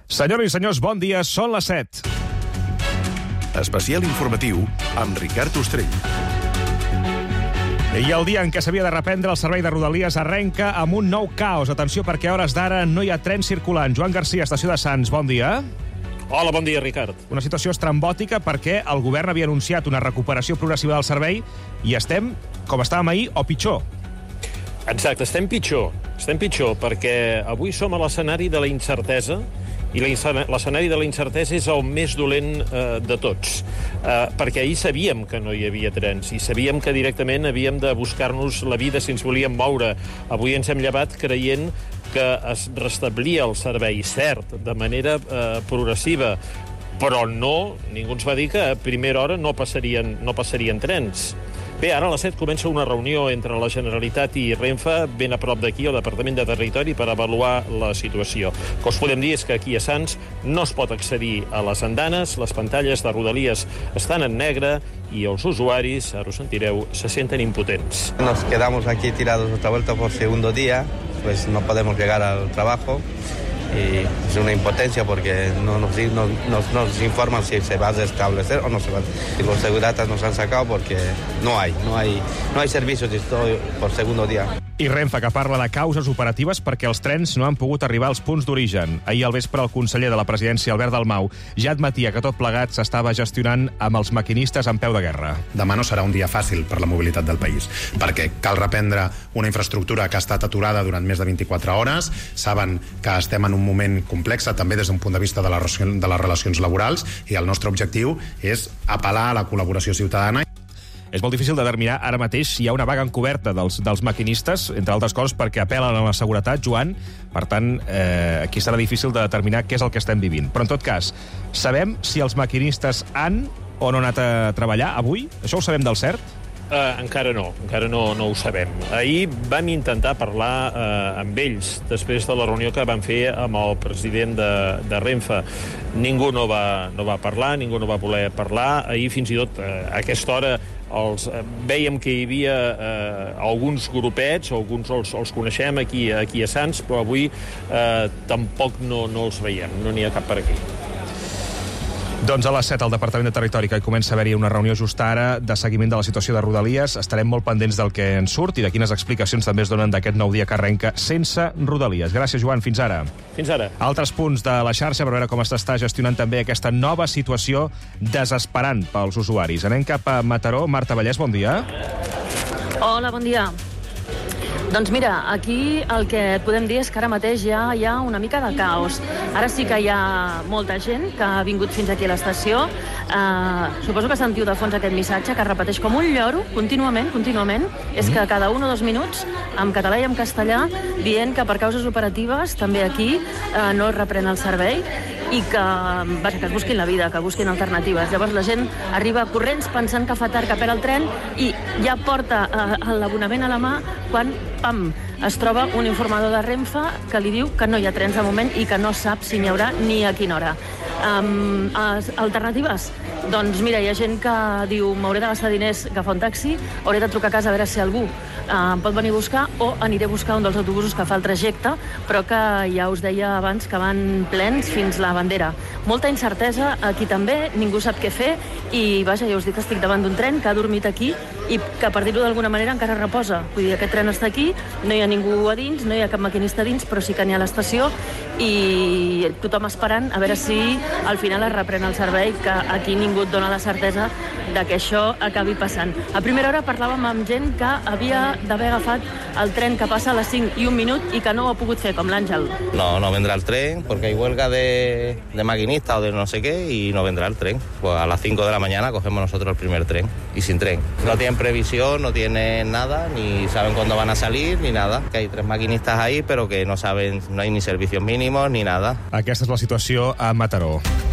Senyores i senyors, bon dia, són les 7. Especial informatiu amb Ricard Ostrell. I el dia en què s'havia de reprendre el servei de Rodalies arrenca amb un nou caos. Atenció, perquè a hores d'ara no hi ha tren circulant. Joan Garcia, estació de Sants, bon dia. Hola, bon dia, Ricard. Una situació estrambòtica perquè el govern havia anunciat una recuperació progressiva del servei i estem com estàvem ahir o pitjor. Exacte, estem pitjor perquè avui som a l'escenari de la incertesa i l'escenari de la incertesa és el més dolent de tots. Perquè ahir sabíem que no hi havia trens i sabíem que directament havíem de buscar-nos la vida si ens volíem moure. Avui ens hem llevat creient que es restablia el servei, cert, de manera progressiva, però no, ningú ens va dir que a primera hora no passarien trens. Bé, ara a les 7 comença una reunió entre la Generalitat i Renfe, ben a prop d'aquí, al Departament de Territori, per avaluar la situació. El que us podem dir és que aquí a Sants no es pot accedir a les andanes, les pantalles de Rodalies estan en negre i els usuaris, ara ho sentireu, se senten impotents. Nos quedamos aquí tirados otra vuelta por segundo día, pues no podemos llegar al trabajo. Y es una impotencia porque no nos informan si se va a restablecer o no se va. Y los seguratas nos han sacado porque no hay servicios por segundo día. I Renfe, que parla de causes operatives perquè els trens no han pogut arribar als punts d'origen. Ahir al vespre el conseller de la presidència, Albert Dalmau, ja admetia que tot plegat s'estava gestionant amb els maquinistes en peu de guerra. Demà no serà un dia fàcil per la mobilitat del país, perquè cal reprendre una infraestructura que ha estat aturada durant més de 24 hores. Saben que estem en un moment complex, també des d'un punt de vista de les relacions laborals, i el nostre objectiu és apel·lar a la col·laboració ciutadana. És molt difícil determinar ara mateix si hi ha una vaga encoberta dels maquinistes, entre altres coses perquè apel·len a la seguretat, Joan. Per tant, aquí serà difícil de determinar què és el que estem vivint. Però, en tot cas, sabem si els maquinistes han o no han anat a treballar avui? Això ho sabem del cert? Encara no ho sabem. Ahir vam intentar parlar amb ells després de la reunió que vam fer amb el president de Renfe. Ningú no va parlar, ningú no va voler parlar. Ahir, fins i tot, a aquesta hora, vèiem que hi havia alguns grupets, alguns els coneixem aquí a Sants, però avui tampoc no els veiem, no n'hi ha cap per aquí. Doncs a les 7 al Departament de Territori, que comença a haver-hi una reunió just ara de seguiment de la situació de Rodalies. Estarem molt pendents del que en surt i de quines explicacions també es donen d'aquest nou dia que arrenca sense Rodalies. Gràcies, Joan. Fins ara. Fins ara. Altres punts de la xarxa per veure com s'està gestionant també aquesta nova situació desesperant pels usuaris. Anem cap a Mataró. Marta Vallès, bon dia. Hola, bon dia. Doncs mira, aquí el que et podem dir és que ara mateix ja hi ha una mica de caos. Ara sí que hi ha molta gent que ha vingut fins aquí a l'estació. Suposo que sentiu de fons aquest missatge que es repeteix com un lloro contínuament. És que cada 1 o 2 minuts, en català i en castellà, dient que per causes operatives també aquí no es reprèn el servei i que es busquin la vida, que busquin alternatives. Llavors la gent arriba corrents pensant que fa tard, que perd el tren i ja porta l'abonament a la mà quan, pam, es troba un informador de Renfe que li diu que no hi ha trens de moment i que no sap si n'hi haurà ni a quina hora. Alternatives? Doncs mira, hi ha gent que diu m'hauré de gastar diners, agafar un taxi, hauré de trucar a casa a veure si algú em pot venir a buscar o aniré a buscar un dels autobusos que fa el trajecte, però que ja us deia abans que van plens fins la bandera. Molta incertesa aquí també, ningú sap què fer i vaja, ja us dic que estic davant d'un tren que ha dormit aquí i que, per dir-ho d'alguna manera, encara reposa. Vull dir, aquest tren està aquí, no hi ha ningú a dins, no hi ha cap maquinista a dins, però sí que n'hi ha a l'estació i tothom esperant a veure si al final es reprèn el servei, que aquí ningú et dona la certesa de que això acabi passant. A primera hora parlàvem amb gent que havia d'haver agafat el tren que passa a les 5 i 1 minut i que no ho ha pogut fer, com l'Àngel. No vendrá el tren porque hay huelga de maquinistas o de no sé qué y no vendrá el tren. Pues a las 5 de la mañana cogemos nosotros el primer tren y sin tren. No tienen previsión, no tienen nada, ni saben cuándo van a salir, ni nada. Que hay 3 maquinistas ahí, pero que no saben, no hay ni servicios mínimos ni nada. Aquesta és la situació a Mataró.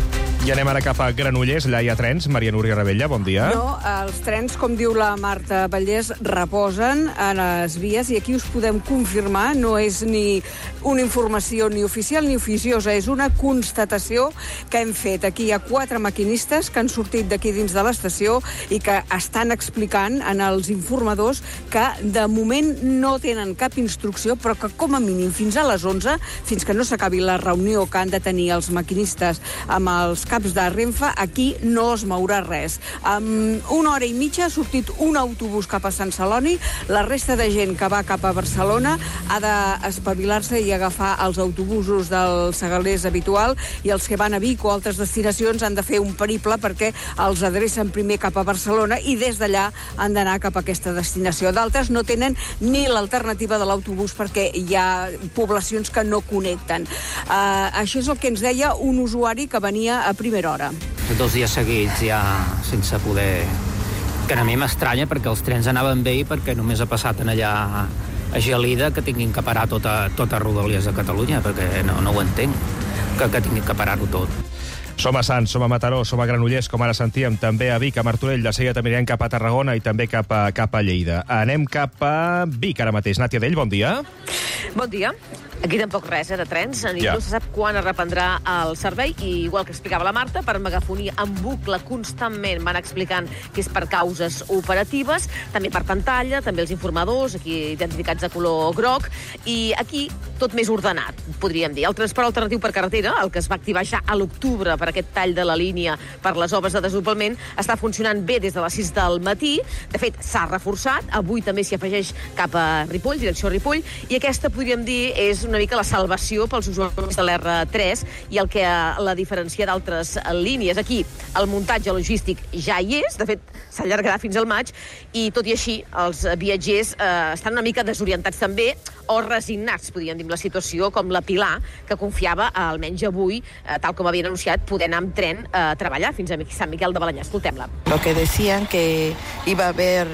I anem ara cap a Granollers, allà hi ha trens. Maria Núria Rebella, bon dia. No, els trens, com diu la Marta Vallès, reposen a les vies i aquí us podem confirmar, no és ni una informació ni oficial ni oficiosa, és una constatació que hem fet. Aquí hi ha 4 maquinistes que han sortit d'aquí dins de l'estació i que estan explicant en els informadors que de moment no tenen cap instrucció, però que com a mínim fins a les 11, fins que no s'acabi la reunió que han de tenir els maquinistes amb els caps de Renfe, aquí no es mourà res. En una hora i mitja ha sortit un autobús cap a Sant Celoni, la resta de gent que va cap a Barcelona ha d'espavilar-se i agafar els autobusos dels segalers habitual, i els que van a Vic o altres destinacions han de fer un periple perquè els adrecen primer cap a Barcelona i des d'allà han d'anar cap a aquesta destinació. D'altres no tenen ni l'alternativa de l'autobús perquè hi ha poblacions que no connecten. Això és el que ens deia un usuari que venia a primera hora. 2 dies seguits ja sense poder... Que a mi m'estranya perquè els trens anaven bé i perquè només ha passat en allà a Gelida que tinguin que parar tota Rodalies de Catalunya, perquè no ho entenc, que tinguin que parar-ho tot. Som a Sants, som a Mataró, som a Granollers, com ara sentíem, també a Vic, a Martorell, de seguida també anirem cap a Tarragona i també cap a Lleida. Anem cap a Vic ara mateix. Nàtia Dell, bon dia. Bon dia. Aquí tampoc res, de trens. Ningú se sap quan es reprendrà el servei i, igual que explicava la Marta, per megafonia en bucle constantment van explicant que és per causes operatives, també per pantalla, també els informadors, aquí identificats de color groc, i aquí tot més ordenat, podríem dir. El transport alternatiu per carretera, el que es va activar ja a l'octubre per aquest tall de la línia per les obres de desenvolupament, està funcionant bé des de les 6 del matí. De fet, s'ha reforçat. Avui també s'hi afegeix cap a Ripoll, direcció Ripoll, i aquesta, podríem dir, és una mica la salvació pels usuaris de l'R3 i el que la diferencia d'altres línies. Aquí el muntatge logístic ja hi és, de fet s'allargarà fins al maig, i tot i així els viatgers estan una mica desorientats també, o resignats, podríem dir, amb la situació, com la Pilar, que confiava, almenys avui, tal com havien anunciat, poder anar amb tren a treballar fins a Sant Miquel de Balenyà. Escoltem-la. Lo que decían que iba a haber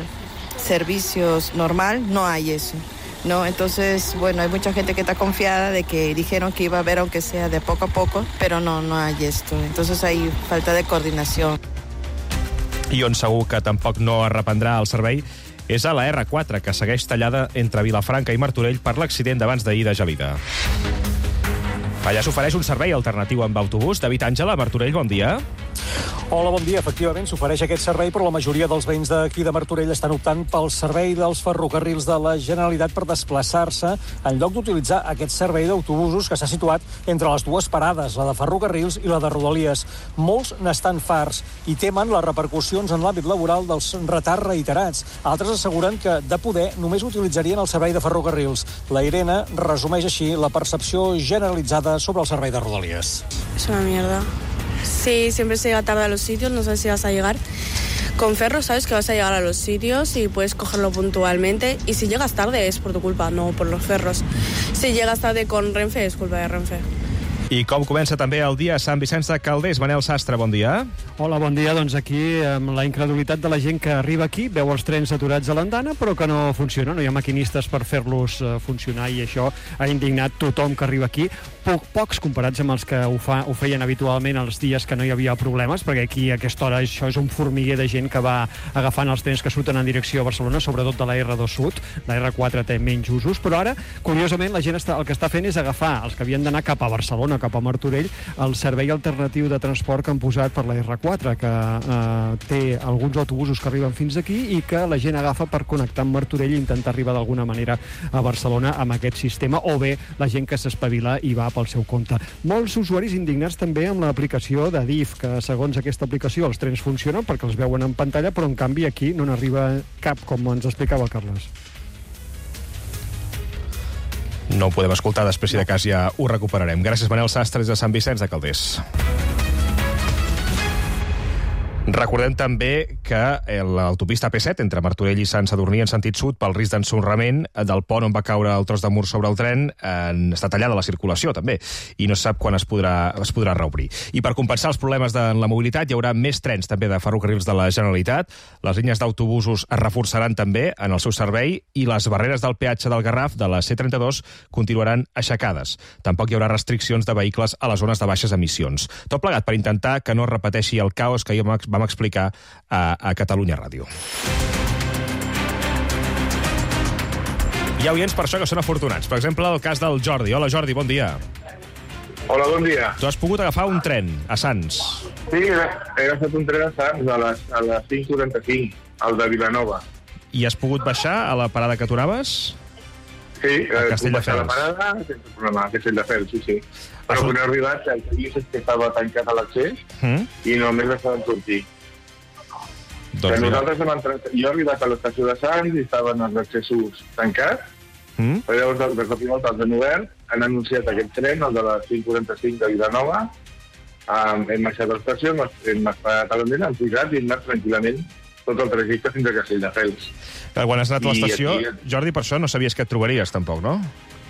servicios normal, no hay eso. ¿No? Entonces, bueno, hay mucha gente que está confiada de que dijeron que iba a haber, aunque sea de poco a poco, pero no hay esto. Entonces hay falta de coordinación. I on segur que tampoc no es reprendrà el servei és a la R4, que segueix tallada entre Vilafranca i Martorell per l'accident d'abans d'ahir de Gelida. Allà s'ofereix un servei alternatiu amb autobús. David Àngela, Martorell, bon dia. Hola, bon dia. Efectivament, s'ofereix aquest servei, però la majoria dels veïns d'aquí de Martorell estan optant pel servei dels ferrocarrils de la Generalitat per desplaçar-se en lloc d'utilitzar aquest servei d'autobusos que s'ha situat entre les 2 parades, la de ferrocarrils i la de Rodalies. Molts n'estan farts i temen les repercussions en l'àmbit laboral dels retards reiterats. Altres asseguren que, de poder, només utilitzarien el servei de ferrocarrils. La Irene resumeix així la percepció generalitzada sobre el servei de Rodalies. Es una mierda. Sí, siempre se llega tarde a los sitios, no sabes si vas a llegar. Con Ferro sabes que vas a llegar a los sitios y puedes cogerlo puntualmente, y si llegas tarde es por tu culpa, no por los ferros. Si llegas tarde con Renfe es culpa de Renfe. I com comença també el dia a Sant Vicenç de Calders. Manel Sastre, bon dia. Hola, bon dia. Doncs aquí, amb la incredulitat de la gent que arriba aquí, veu els trens aturats a l'andana, però que no funcionen. No hi ha maquinistes per fer-los funcionar, i això ha indignat tothom que arriba aquí. Pocs comparats amb els que ho feien habitualment els dies que no hi havia problemes, perquè aquí a aquesta hora això és un formiguer de gent que va agafant els trens que surten en direcció a Barcelona, sobretot de la R2 Sud. La R4 té menys usos, però ara, curiosament, la gent el que està fent és agafar els que havien d'anar cap a Barcelona, cap a Martorell, el servei alternatiu de transport que han posat per la R4, que té alguns autobusos que arriben fins aquí i que la gent agafa per connectar amb Martorell i intentar arribar d'alguna manera a Barcelona amb aquest sistema, o bé la gent que s'espavila i va pel seu compte. Molts usuaris indignats també amb l'aplicació de DIF, que segons aquesta aplicació els trens funcionen perquè els veuen en pantalla, però en canvi aquí no n'arriba cap, com ens explicava el Carles. No ho podem escoltar, després si de cas ja ho recuperarem. Gràcies, Manel Sastre, des de Sant Vicenç de Calders. Recordem també que l'autopista AP7 entre Martorell i Sant Sadurní en sentit sud pel risc d'ensorrament del pont on va caure el tros de mur sobre el tren està tallada la circulació també i no se sap quan es podrà reobrir. I per compensar els problemes de la mobilitat hi haurà més trens també de ferrocarrils de la Generalitat, les línies d'autobusos es reforçaran també en el seu servei i les barreres del peatge del Garraf de la C32 continuaran aixecades. Tampoc hi haurà restriccions de vehicles a les zones de baixes emissions. Tot plegat per intentar que no es repeteixi el caos que ahir vam explicar a Catalunya Ràdio. Hi ha oients per això que són afortunats. Per exemple, el cas del Jordi. Hola, Jordi, bon dia. Hola, bon dia. Tu has pogut agafar un tren a Sants. Sí, he agafat un tren a Sants a les 5:45, al de Vilanova. I has pogut baixar a la parada que atoraves? Sí, puc baixar a la parada sense problema, a Castelldefels, sí. Però quan he arribat, el que dius és que estava tancat a l'accés i només estaven sortir. Doncs nosaltres hem entrat, jo he arribat a l'estació de Sants i estaven els accessos tancats, però llavors de cop i volta els han obert, han anunciat aquest tren, el de la 5:45 de Vilanova, hem baixat a l'estació, hem esperat a l'endent, hem pujat i hem anat tranquil·lament tot el trajecte fins a Castelldefels. Quan has anat a l'estació, Jordi, per això no sabies que et trobaries tampoc, no?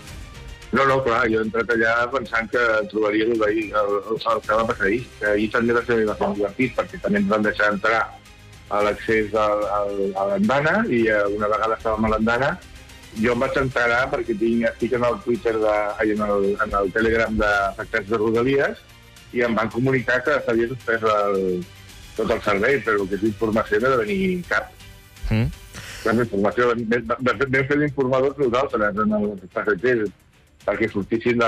No, clar, jo he entrat allà pensant que trobaria el que va passar ahir, que ahir també va ser bastant divertit, perquè també ens van deixar entrar a l'accés a l'andana, i una vegada estàvem a l'andana, jo em vaig enterar perquè estic en el Twitter, en el Telegram d'afectats de Rodalies, i em van comunicar que s'havia suspès tot el servei, però aquesta informació no ha de venir cap. La informació, vam fer d'informadors nosaltres en els passatgers, perquè sortissin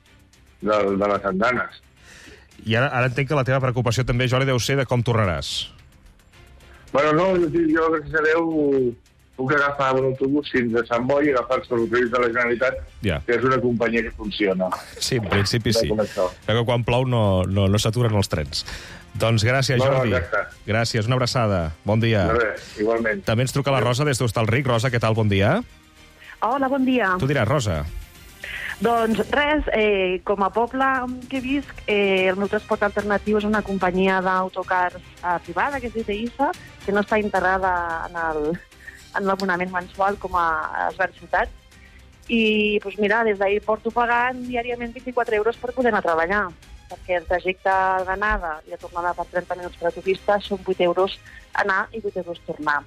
de les andanes. I ara entenc que la teva preocupació també, Jordi, deu ser de com tornaràs. Bueno, no, jo, gràcies a Déu, puc agafar un autobús fins a Sant Boi i agafar els ferrocarrils de la Generalitat, que és una companyia que funciona. Sí, en principi sí. Que quan plou no s'aturen els trens. Doncs gràcies, Jordi. Gràcies, una abraçada. Bon dia. Igualment. També ens truca la Rosa des d'Hostalric. Rosa, què tal? Bon dia. Hola, bon dia. Tu diràs, Rosa. Doncs res, com a poble que visc, el meu transport alternatiu és una companyia d'autocars privada, que és ITISA, que no està integrada en l'abonament mensual com a les grans ciutats. I, doncs mira, des d'ahir porto pagant diàriament 24 euros per poder anar a treballar, perquè el trajecte d'anada i de tornada per 30 minuts per autopista són 8 euros anar i 8 euros tornar.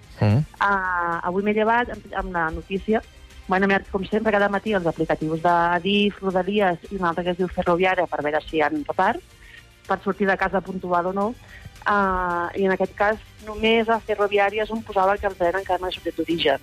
Avui m'he llevat amb la notícia. M'he mirat, com sempre, cada matí els aplicatius d'Adif, Rodalies i un altre que es diu Ferroviària per veure si hi ha retard, per sortir de casa puntual o no. I en aquest cas, només a Ferroviària és on posava que el tren encara no ha sortit d'origen.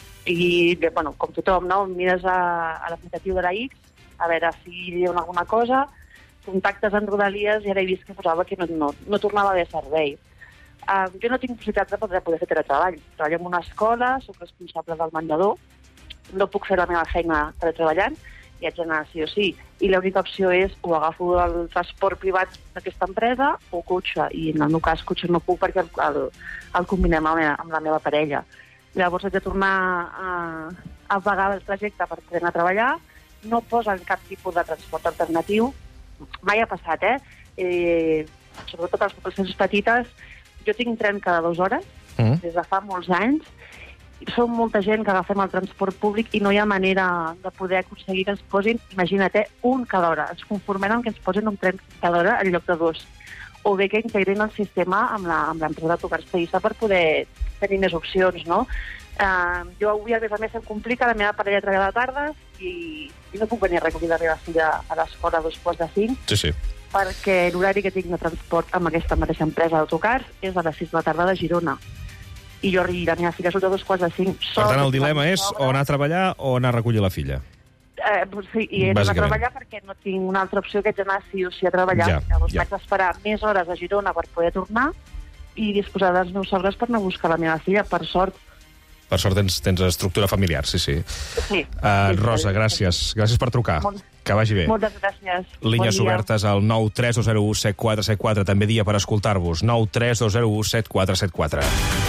I, bueno, com tothom, no? Mires a l'aplicatiu de la X, a veure si hi ha alguna cosa, contactes en Rodalies i ara he vist que posava que no tornava a haver servei. Jo no tinc possibilitat de poder fer teletreball. Treballo en una escola, soc responsable del menjador, no puc fer la meva feina teletreballant, i haig d'anar sí o sí. I l'única opció és o agafo el transport privat d'aquesta empresa o cotxe, i en el meu cas cotxe no puc perquè el combinem amb la meva parella. Llavors haig de tornar a pagar el trajecte per poder anar a treballar, no posen cap tipus de transport alternatiu. Mai ha passat, sobretot a les poblacions petites. Jo tinc tren cada 2 hores, des de fa molts anys. Som molta gent que agafem el transport públic i no hi ha manera de poder aconseguir que ens posin, imagina't, un cada hora. Ens conformem amb que ens posin un tren cada hora en lloc de 2. O bé que integrin el sistema amb l'empresa d'autocars TISA per poder tenir més opcions, no? Jo avui, a més, em complica, la meva parella treballa de tardes i no puc venir a recollir la meva filla a l'escola a 2:45. Sí. Perquè l'horari que tinc de transport amb aquesta mateixa empresa d'autocars és a les 6 de la tarda de Girona. I jo i la meva filla surt a 2:45. Per tant, el dilema és o anar a treballar o anar a recollir la filla. Sí, i he d'anar a treballar perquè no tinc una altra opció que haig d'anar sí o sí a treballar. Llavors vaig esperar més hores a Girona per poder tornar i disposar dels meus sobres per anar a buscar la meva filla, per sort. Per sort tens estructura familiar, sí. Rosa, gràcies. Gràcies per trucar. Que vagi bé. Moltes gràcies. Línies obertes al 932017474, també dia per escoltar-vos. 932017474.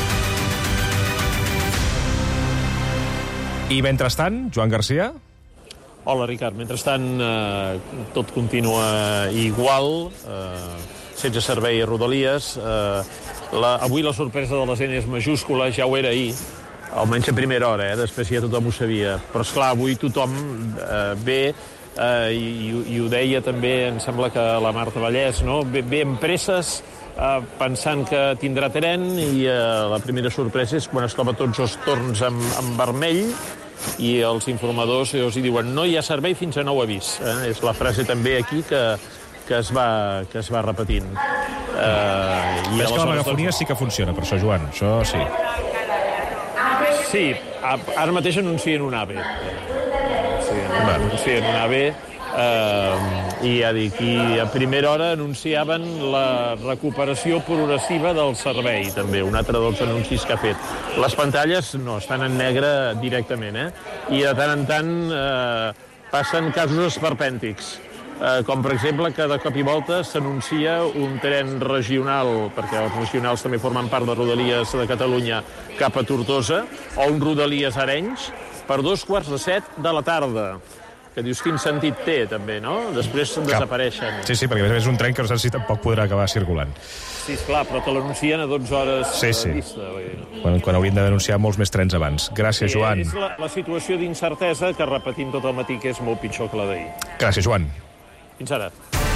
I mentrestant, Joan Garcia? Hola, Ricard. Mentrestant, tot continua igual. sense servei a Rodalies. Avui la sorpresa de les N és majúscula, ja ho era ahir, almenys a primera hora, després ja tothom ho sabia. Però, esclar, avui tothom ve, i ho deia també, em sembla que la Marta Vallès, no? Ve amb presses, pensant que tindrà tren, i la primera sorpresa és quan es troba tots els torns en vermell, i els informadors els hi diuen no hi ha servei fins a nou avís. És la frase també aquí que es va repetint. Ves que la megafonia sí que funciona, per això, Joan, això sí. Sí, ara mateix anuncien un AVE. Anuncien un AVE, i ja dic, i a primera hora anunciaven la recuperació progressiva del servei, també, un altre dels anuncis que ha fet. Les pantalles no, estan en negre directament, i de tant en tant passen casos esperpèntics, com per exemple que de cop i volta s'anuncia un tren regional, perquè els regionals també formen part de Rodalies de Catalunya, cap a Tortosa, o un Rodalies Arenys, per 7:15 de la tarda. Que dius quin sentit té, també, no? Després desapareixen. Sí, perquè a més és un tren que no sé si tampoc podrà acabar circulant. Sí, esclar, però te l'anuncien a 12 hores de vista. Quan haurien de denunciar molts més trens abans. Gràcies, Joan. És la situació d'incertesa que repetim tot el matí que és molt pitjor que la d'ahir. Gràcies, Joan. Fins ara.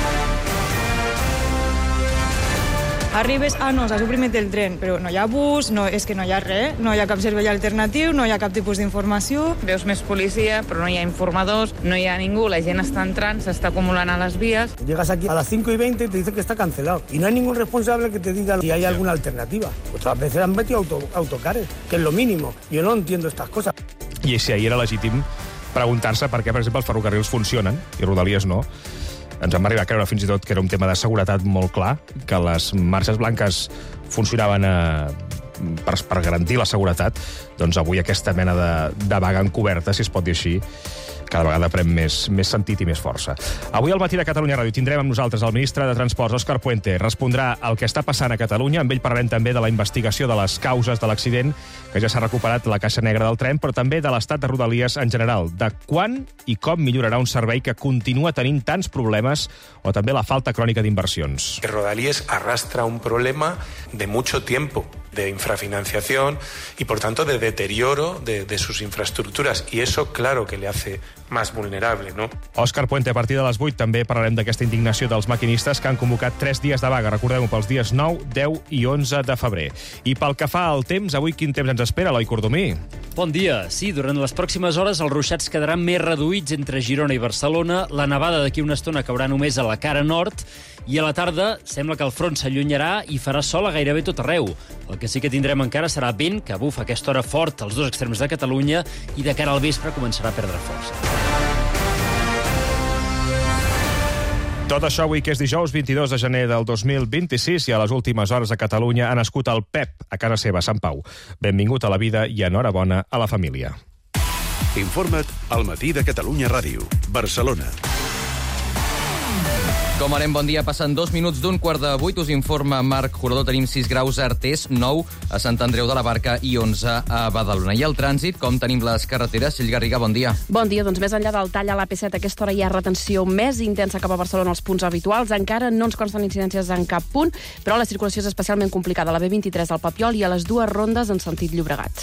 Arribes, no, s'ha suprimit el tren, però no hi ha bus, és que no hi ha res, no hi ha cap servei alternatiu, no hi ha cap tipus d'informació. Veus més policia, però no hi ha informadors, no hi ha ningú, la gent està entrant, s'està acumulant a les vies. Llegas aquí a las 5:20 y te dicen que está cancelado. Y no hay ningún responsable que te diga si hay alguna alternativa. Otras veces han metido autocares, que es lo mínimo. Yo no entiendo estas cosas. I si ahir era legítim preguntar-se per què, per exemple, els ferrocarrils funcionen i Rodalies no. Ens vam arribar a creure fins i tot que era un tema de seguretat molt clar, que les marxes blanques funcionaven per garantir la seguretat. Doncs avui aquesta mena de vaga encoberta, si es pot dir així, cada vegada pren més sentit i més força. Avui al matí de Catalunya Ràdio tindrem amb nosaltres el ministre de Transports, Òscar Puente. Respondrà al que està passant a Catalunya. Amb ell parlarem també de la investigació de les causes de l'accident, que ja s'ha recuperat la caixa negra del tren, però també de l'estat de Rodalies en general, de quan i com millorarà un servei que continua tenint tants problemes, o també la falta crònica d'inversions. Rodalies arrastra un problema de mucho tiempo, de infrafinanciación y, por tanto, de deterioro de sus infraestructuras. Y eso, claro, que le hace más vulnerable, ¿no? Òscar Puente, a partir de les 8 també parlarem d'aquesta indignació dels maquinistes que han convocat 3 dies de vaga, recordem-ho, pels dies 9, 10 i 11 de febrer. I pel que fa al temps, avui quin temps ens espera, Eloi Cordomí? Bon dia. Sí, durant les pròximes hores els ruixats quedaran més reduïts entre Girona i Barcelona, la nevada d'aquí una estona caurà només a la cara nord, i a la tarda sembla que el front s'allunyarà i farà sol a gairebé tot arreu. El que sí que tindrem encara serà vent, que bufa a aquesta hora fort als dos extrems de Catalunya, i de cara al vespre començarà a perdre força. Tot això avui, que és dijous 22 de gener del 2026, i a les últimes hores a Catalunya ha nascut el Pep, a casa seva, a Sant Pau. Benvingut a la vida i enhorabona a la família. Informa't al Matí de Catalunya Ràdio, Barcelona. Com anem, bon dia. Passen 2 minuts d'un 7:15. Us informa Marc Jurador. Tenim 6 graus a Artés, 9 a Sant Andreu de la Barca i 11 a Badalona. I el trànsit, com tenim les carreteres? Txell Garriga, bon dia. Bon dia. Doncs més enllà del tall a l'AP7, a aquesta hora hi ha retenció més intensa cap a Barcelona als punts habituals. Encara no ens consten incidències en cap punt, però la circulació és especialment complicada a la B23 al Papiol i a les 2 rondes en sentit Llobregat.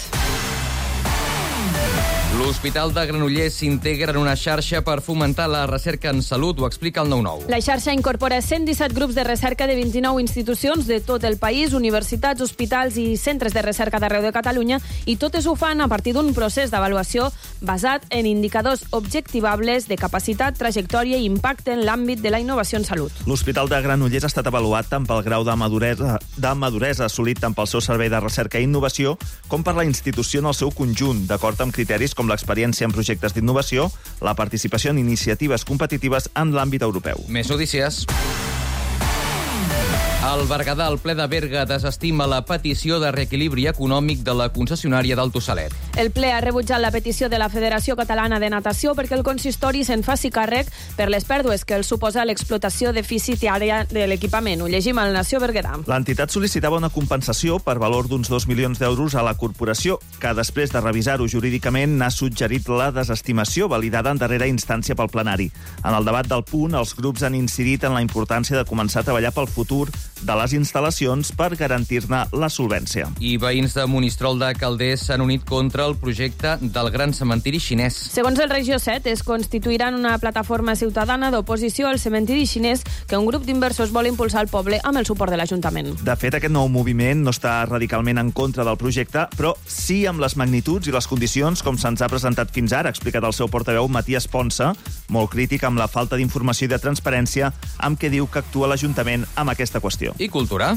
L'Hospital de Granollers s'integra en una xarxa per fomentar la recerca en salut. Ho explica el 9-9. La xarxa incorpora 117 grups de recerca de 29 institucions de tot el país, universitats, hospitals i centres de recerca d'arreu de Catalunya, i totes ho fan a partir d'un procés d'avaluació basat en indicadors objectivables de capacitat, trajectòria i impacte en l'àmbit de la innovació en salut. L'Hospital de Granollers ha estat avaluat tant pel grau de maduresa assolit tant pel seu servei de recerca i innovació com per la institució en el seu conjunt, d'acord amb criteris com l'experiència en projectes d'innovació, la participació en iniciatives competitives en l'àmbit europeu. Més notícies. El Berguedà, al ple de Berga, desestima la petició de reequilibri econòmic de la concessionària del Tossalet. El ple ha rebutjat la petició de la Federació Catalana de Natació perquè el consistori se'n faci càrrec per les pèrdues que el suposa l'explotació deficitària de l'equipament. Ho llegim al Nació Berguedà. L'entitat sol·licitava una compensació per valor d'uns 2 milions d'euros a la corporació, que després de revisar-ho jurídicament n'ha suggerit la desestimació, validada en darrera instància pel plenari. En el debat del punt, els grups han incidit en la importància de començar a treballar pel futur de les instal·lacions per garantir-ne la solvència. I veïns de Monistrol de Calders s'han unit contra el projecte del gran cementiri xinès. Segons el Regió 7, es constituiran una plataforma ciutadana d'oposició al cementiri xinès que un grup d'inversors vol impulsar al poble amb el suport de l'Ajuntament. De fet, aquest nou moviment no està radicalment en contra del projecte, però sí amb les magnituds i les condicions com se'ns ha presentat fins ara, ha explicat el seu portaveu Matías Ponsa, molt crític amb la falta d'informació i de transparència amb què diu que actua l'Ajuntament amb aquesta qüestió. I cultura.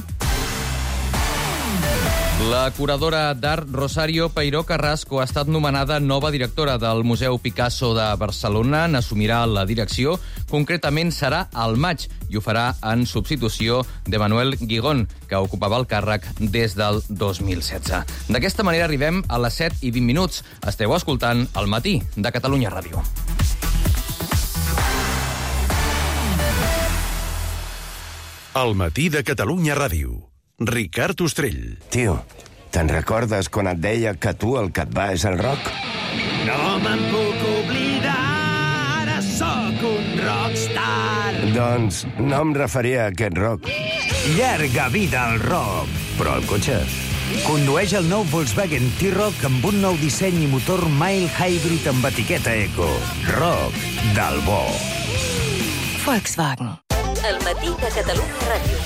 La curadora d'art Rosario Peiró Carrasco ha estat nomenada nova directora del Museu Picasso de Barcelona. N'assumirà la direcció. Concretament serà al maig i ho farà en substitució de Manuel Guigón, que ocupava el càrrec des del 2016. D'aquesta manera arribem a les 7:20. Esteu escoltant El matí de Catalunya Ràdio. El matí de Catalunya Ràdio. Ricard Ostrell. Tio, te'n recordes quan et deia que tu el que et va és el rock? No me'n puc oblidar, ara sóc un rockstar. Doncs no em referia a aquest rock. Llarga vida al rock. Però el cotxe? Condueix el nou Volkswagen T-Roc amb un nou disseny i motor mild hybrid amb etiqueta eco. Rock del bo. Volkswagen. El matí de Catalunya Ràdio.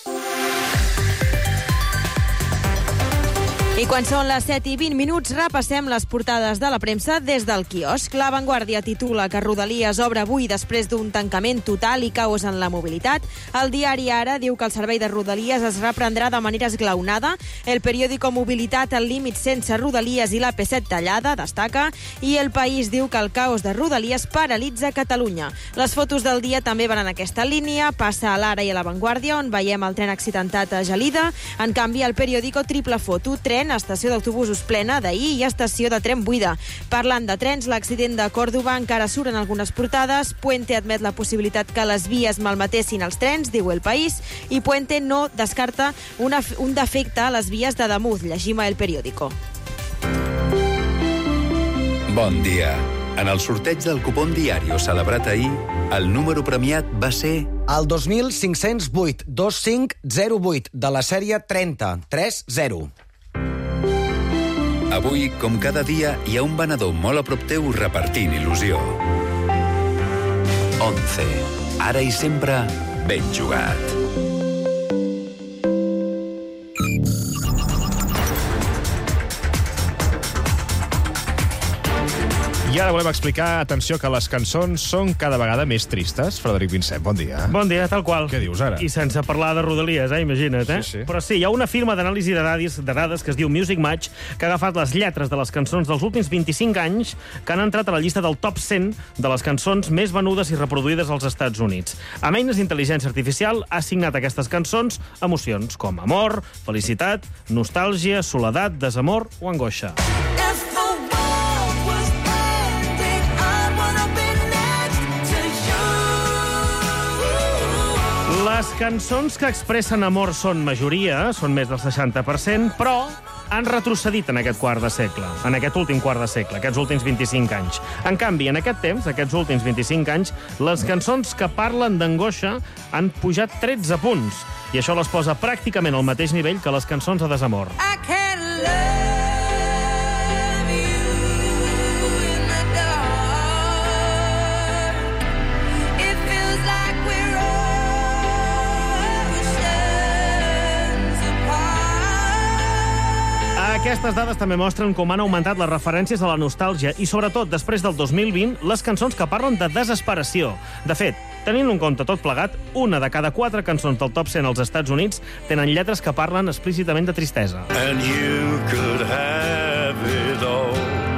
I quan són les 7:20, repassem les portades de la premsa des del quiosc. La Vanguardia titula que Rodalies obre avui després d'un tancament total i caos en la mobilitat. El diari Ara diu que el servei de Rodalies es reprendrà de manera esglaonada. El periòdico Mobilitat al límit sense Rodalies i la P7 tallada, destaca. I El País diu que el caos de Rodalies paralitza Catalunya. Les fotos del dia també van en aquesta línia. Passa a l'Ara i a la Vanguardia, on veiem el tren accidentat a Gelida. En canvi, el periòdico triple foto, tren, estació d'autobusos plena d'ahir i estació de tren buida. Parlant de trens, l'accident de Còrdova encara surt en algunes portades. Puente admet la possibilitat que les vies malmetessin els trens, diu El País, i Puente no descarta un defecte a les vies de Damuz. Llegim a El Periódico. Bon dia. En el sorteig del cupón Diario celebrat ahir, el número premiat va ser... El 2508 2508 de la sèrie 3030. Avui, com cada dia, hi ha un venedor molt a prop teu repartint il·lusió. 11. Ara i sempre, ben jugat. I ara volem explicar, atenció, que les cançons són cada vegada més tristes. Frederic Vincent, bon dia. Bon dia, tal qual. Què dius ara? I sense parlar de Rodalies, imagina't, eh? Sí. Però sí, hi ha una firma d'anàlisi de dades que es diu Music Match, que ha agafat les lletres de les cançons dels últims 25 anys que han entrat a la llista del top 100 de les cançons més venudes i reproduïdes als Estats Units. Amb eines d'intel·ligència artificial ha assignat a aquestes cançons emocions com amor, felicitat, nostàlgia, soledat, desamor o angoixa. Les cançons que expressen amor són majoria, són més del 60%, però han retrocedit en aquest quart de segle, en aquest últim quart de segle, aquests últims 25 anys. En canvi, en aquest temps, aquests últims 25 anys, les cançons que parlen d'angoixa han pujat 13 punts, i això les posa pràcticament al mateix nivell que les cançons de desamor. Aquestes dades també mostren com han augmentat les referències a la nostàlgia i, sobretot, després del 2020, les cançons que parlen de desesperació. De fet, tenint en compte tot plegat, una de cada 4 cançons del top 100 als Estats Units tenen lletres que parlen explícitament de tristesa. And you could have it all.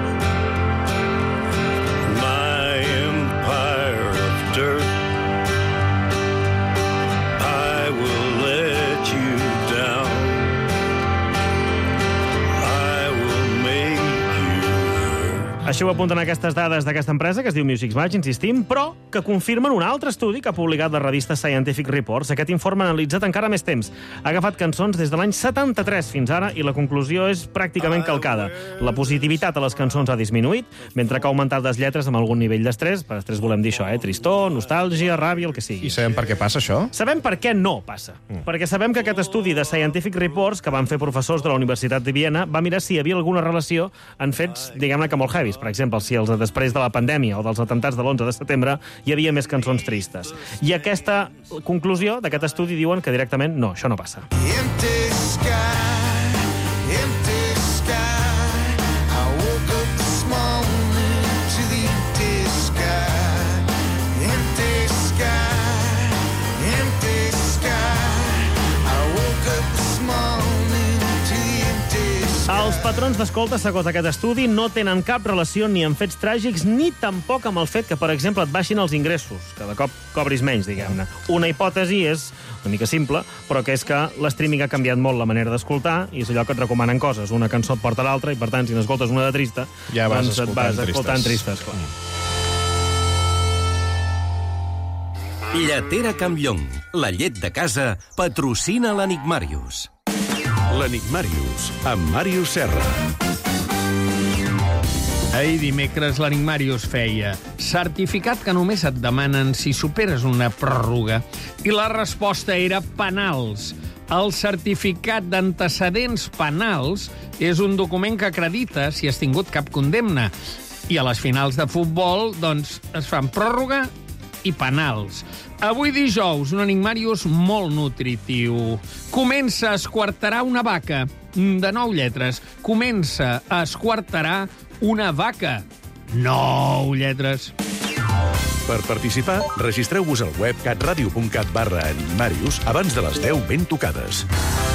My empire of dirt. I will let Així ho apunten aquestes dades d'aquesta empresa, que es diu Music Match, insistim, però que confirmen un altre estudi que ha publicat la revista Scientific Reports. Aquest informe ha analitzat encara més temps. Ha agafat cançons des de l'any 73 fins ara i la conclusió és pràcticament calcada. La positivitat a les cançons ha disminuït, mentre que ha augmentat les lletres amb algun nivell d'estrès. Per estrès volem dir això, tristor, nostàlgia, ràbia, el que sigui. I sabem per què passa això? Sabem per què no passa. Perquè sabem que aquest estudi de Scientific Reports, que van fer professors de la Universitat de Viena, va mirar si hi havia alguna relació en fets, diguem-ne que molt heavies. Per exemple, si els després de la pandèmia o dels atentats de l'11 de setembre hi havia més cançons tristes. I aquesta conclusió d'aquest estudi diuen que directament no, això no passa. Els patrons d'escolta, segons aquest estudi, no tenen cap relació ni amb fets tràgics ni tampoc amb el fet que, per exemple, et baixin els ingressos, que de cop cobris menys, diguem-ne. Una hipòtesi és una mica simple, però que és que l'streaming ha canviat molt la manera d'escoltar i és allò que et recomanen coses. Una cançó et porta a l'altra i, per tant, si n'escoltes una de trista, ja vas doncs et vas escoltant tristes. Clar. Lletera Campllong, la llet de casa, patrocina l'Enigmàrius. L'Enigmàrius, amb Màrius Serra. Ahir dimecres l'Enigmàrius feia certificat que només et demanen si superes una pròrroga. I la resposta era penals. El certificat d'antecedents penals és un document que acredita si has tingut cap condemna. I a les finals de futbol, doncs, es fan pròrroga i penals. Avui dijous, un Enigmàrius molt nutritiu. Comença a esquarterar una vaca. De 9 lletres. Comença a esquarterar una vaca. 9 lletres. Per participar, registreu-vos al web catradio.cat/enigmàrius abans de les 10 ben tocades.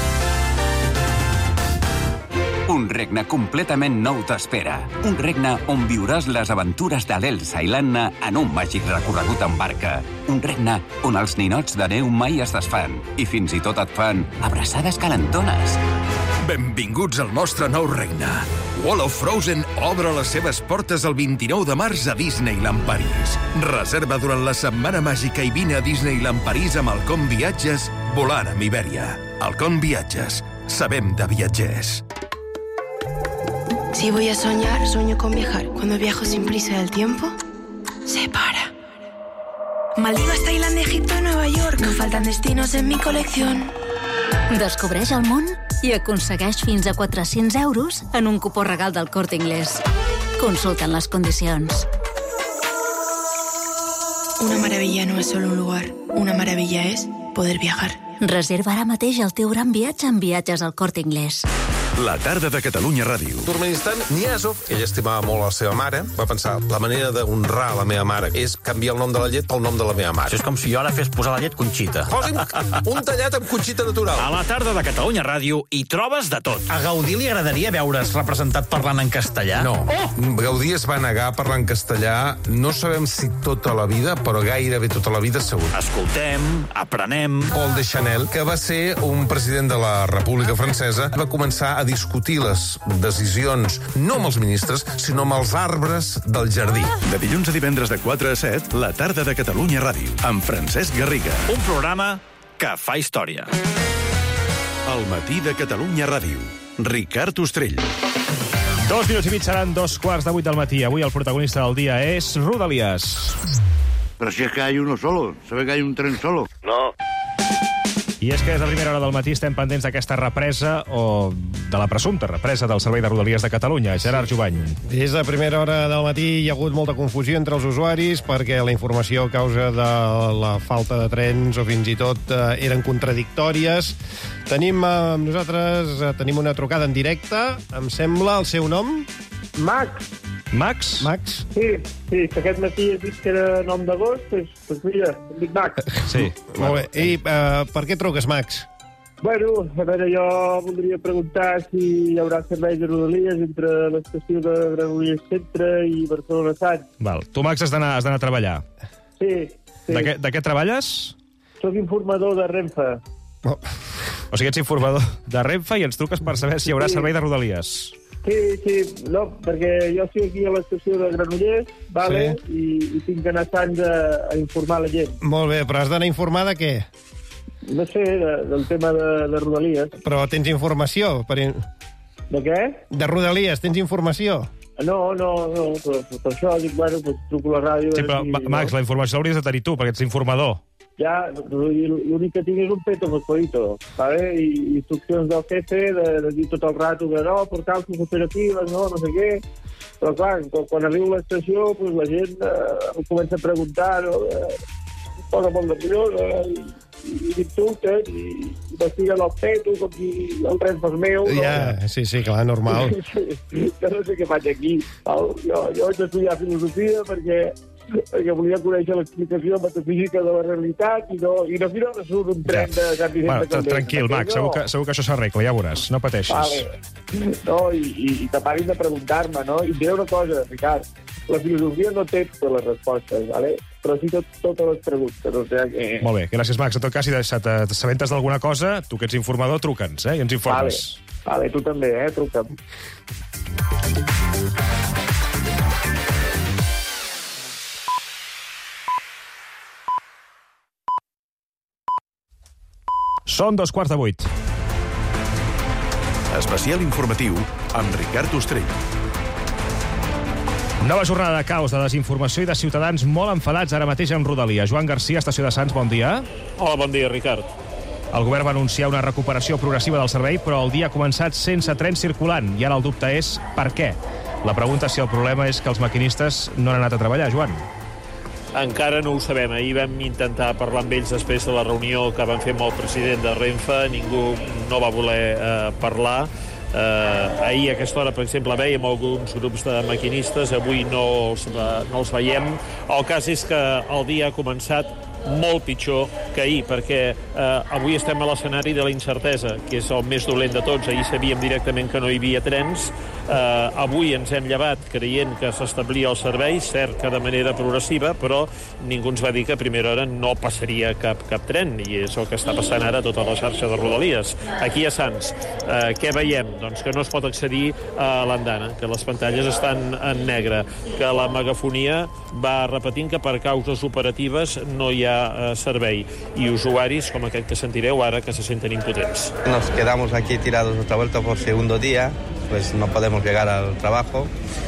Un regne completament nou t'espera. Un regne on viuràs les aventures de l'Elsa i l'Anna en un màgic recorregut en barca. Un regne on els ninots de neu mai es desfan i fins i tot et fan abraçades calentones. Benvinguts al nostre nou regne. Wall of Frozen obre les seves portes el 29 de març a Disneyland París. Reserva durant la setmana màgica i vine a Disneyland París amb Halcón Viatges volant amb Iberia. Halcón Viatges. Sabem de viatgers. Si voy a soñar, sueño con viajar. Cuando viajo sin prisa del tiempo, se para. Maldivas, Tailandia, Egipto y Nueva York. No faltan destinos en mi colección. Descobreix el món i aconsegueix fins a 400 euros en un cupó regal del Corte Inglés. Consulten les condicions. Una maravilla no es solo un lugar. Una maravilla es poder viajar. Reserva ara mateix el teu gran viatge en viatges al Corte Inglés. La tarda de Catalunya Ràdio. Turkmenistan, Niazov, ell estimava molt la seva mare, va pensar, la manera d'honrar la meva mare és canviar el nom de la llet pel nom de la meva mare. Això és com si jo ara fes posar la llet Conxita. Posi'm un tallat amb Conxita natural. A la tarda de Catalunya Ràdio hi trobes de tot. A Gaudí li agradaria veure's representat parlant en castellà? No. Gaudí es va negar a parlar en castellà, no sabem si tota la vida, però gairebé tota la vida segur. Escoltem, aprenem. Paul Deschanel, que va ser un president de la República Francesa, va començar a discutir les decisions no amb els ministres, sinó amb els arbres del jardí. De dilluns a divendres de 4 a 7, la tarda de Catalunya Ràdio, amb Francesc Garriga. Un programa que fa història. El matí de Catalunya Ràdio. Ricard Ostrell. 2 minuts i mig seran 2:15 del matí. Avui el protagonista del dia és Rodalies. Pero si es que hay uno solo, se ve que hay un tren solo. No. I és que des de primera hora del matí estem pendents d'aquesta represa o de la presumpta represa del Servei de Rodalies de Catalunya. Gerard Jubany. Des de primera hora del matí hi ha hagut molta confusió entre els usuaris perquè la informació a causa de la falta de trens o fins i tot eren contradictòries. Tenim amb nosaltres una trucada en directe. Em sembla el seu nom? Max. Max? Max. Sí, que aquest matí he dit que era nom d'agost, doncs mira, em dic Max. Sí. Molt bé. I per què truques, Max? Bueno, a veure, jo voldria preguntar si hi haurà servei de Rodalies entre l'estació de Granollers Centre i Barcelona Sant. Val. Tu, Max, has d'anar a treballar. Sí. De què treballes? Soc informador de Renfe. O sigui, ets informador de Renfe i ens truques per saber si hi haurà servei de Rodalies. Sí, no, perquè jo estic aquí a l'estació de Granollers, vale? I tinc d'anar a Sants a informar la gent. Molt bé, però has d'anar a informar de què? No sé, del tema de Rodalies. Però tens informació? De què? De Rodalies, tens informació? No, per això dic, bueno, pues truco a la ràdio... Sí, però, Max, la informació l'hauries de tenir tu, perquè ets informador. Ja, l'únic que tinc és un peto fosforito, ¿vale? I instruccions del jefe de dir tot el rato que no, per causes operatives, no sé què... Però, clar, quan arribo a l'estació, pues, la gent em comença a preguntar, no? Posa molt nerviosa, i m'insulten, i m'estiguen el peto, com si el res fos meu. No? Ja, sí, clar, normal. Jo no sé què faig aquí. Jo vaig estudiar filosofia perquè volia conèixer l'explicació metafísica de la realitat i no surt un tren de Sant Vicent de Calders. Tranquil, Max, segur que això s'arregla, ja veuràs, no pateixis. Vale. No, i que parin de preguntar-me, no? I diré una cosa, Ricard, la filosofia no té totes les respostes, vale? Però sí totes les preguntes, o sigui que... Molt bé, gràcies, Max. En tot cas, si t'assabentes d'alguna cosa, tu que ets informador, truca'ns, i ens informes. Vale, tu també, truca'm. Són 7:15. Especial informatiu amb Ricard Ostrell. Nova jornada de caos, de desinformació i de ciutadans molt enfadats ara mateix en Rodalia. Joan Garcia, Estació de Sants, bon dia. Hola, bon dia, Ricard. El govern va anunciar una recuperació progressiva del servei, però el dia ha començat sense trens circulant. I ara el dubte és per què. La pregunta és si el problema és que els maquinistes no han anat a treballar, Joan. Encara no ho sabem. Ahir vam intentar parlar amb ells després de la reunió que van fer amb el president de Renfe. Ningú no va voler parlar. Ahir a aquesta hora, per exemple, veiem alguns grups de maquinistes. Avui no els veiem. El cas és que el dia ha començat molt pitjor que ahir, perquè avui estem a l'escenari de la incertesa, que és el més dolent de tots. Ahir sabíem directament que no hi havia trens. Avui ens hem llevat creient que s'establia el servei, cert que de manera progressiva, però ningú ens va dir que a primera hora no passaria cap tren, i és el que està passant ara a tota la xarxa de Rodalies. Aquí a Sants, què veiem? Doncs que no es pot accedir a l'andana, que les pantalles estan en negre, que la megafonia va repetint que per causes operatives no hi ha servei, i usuaris com aquest que sentireu ara que se senten impotents. Nos quedamos aquí tirados otra vuelta por segundo día, pues no podemos llegar al trabajo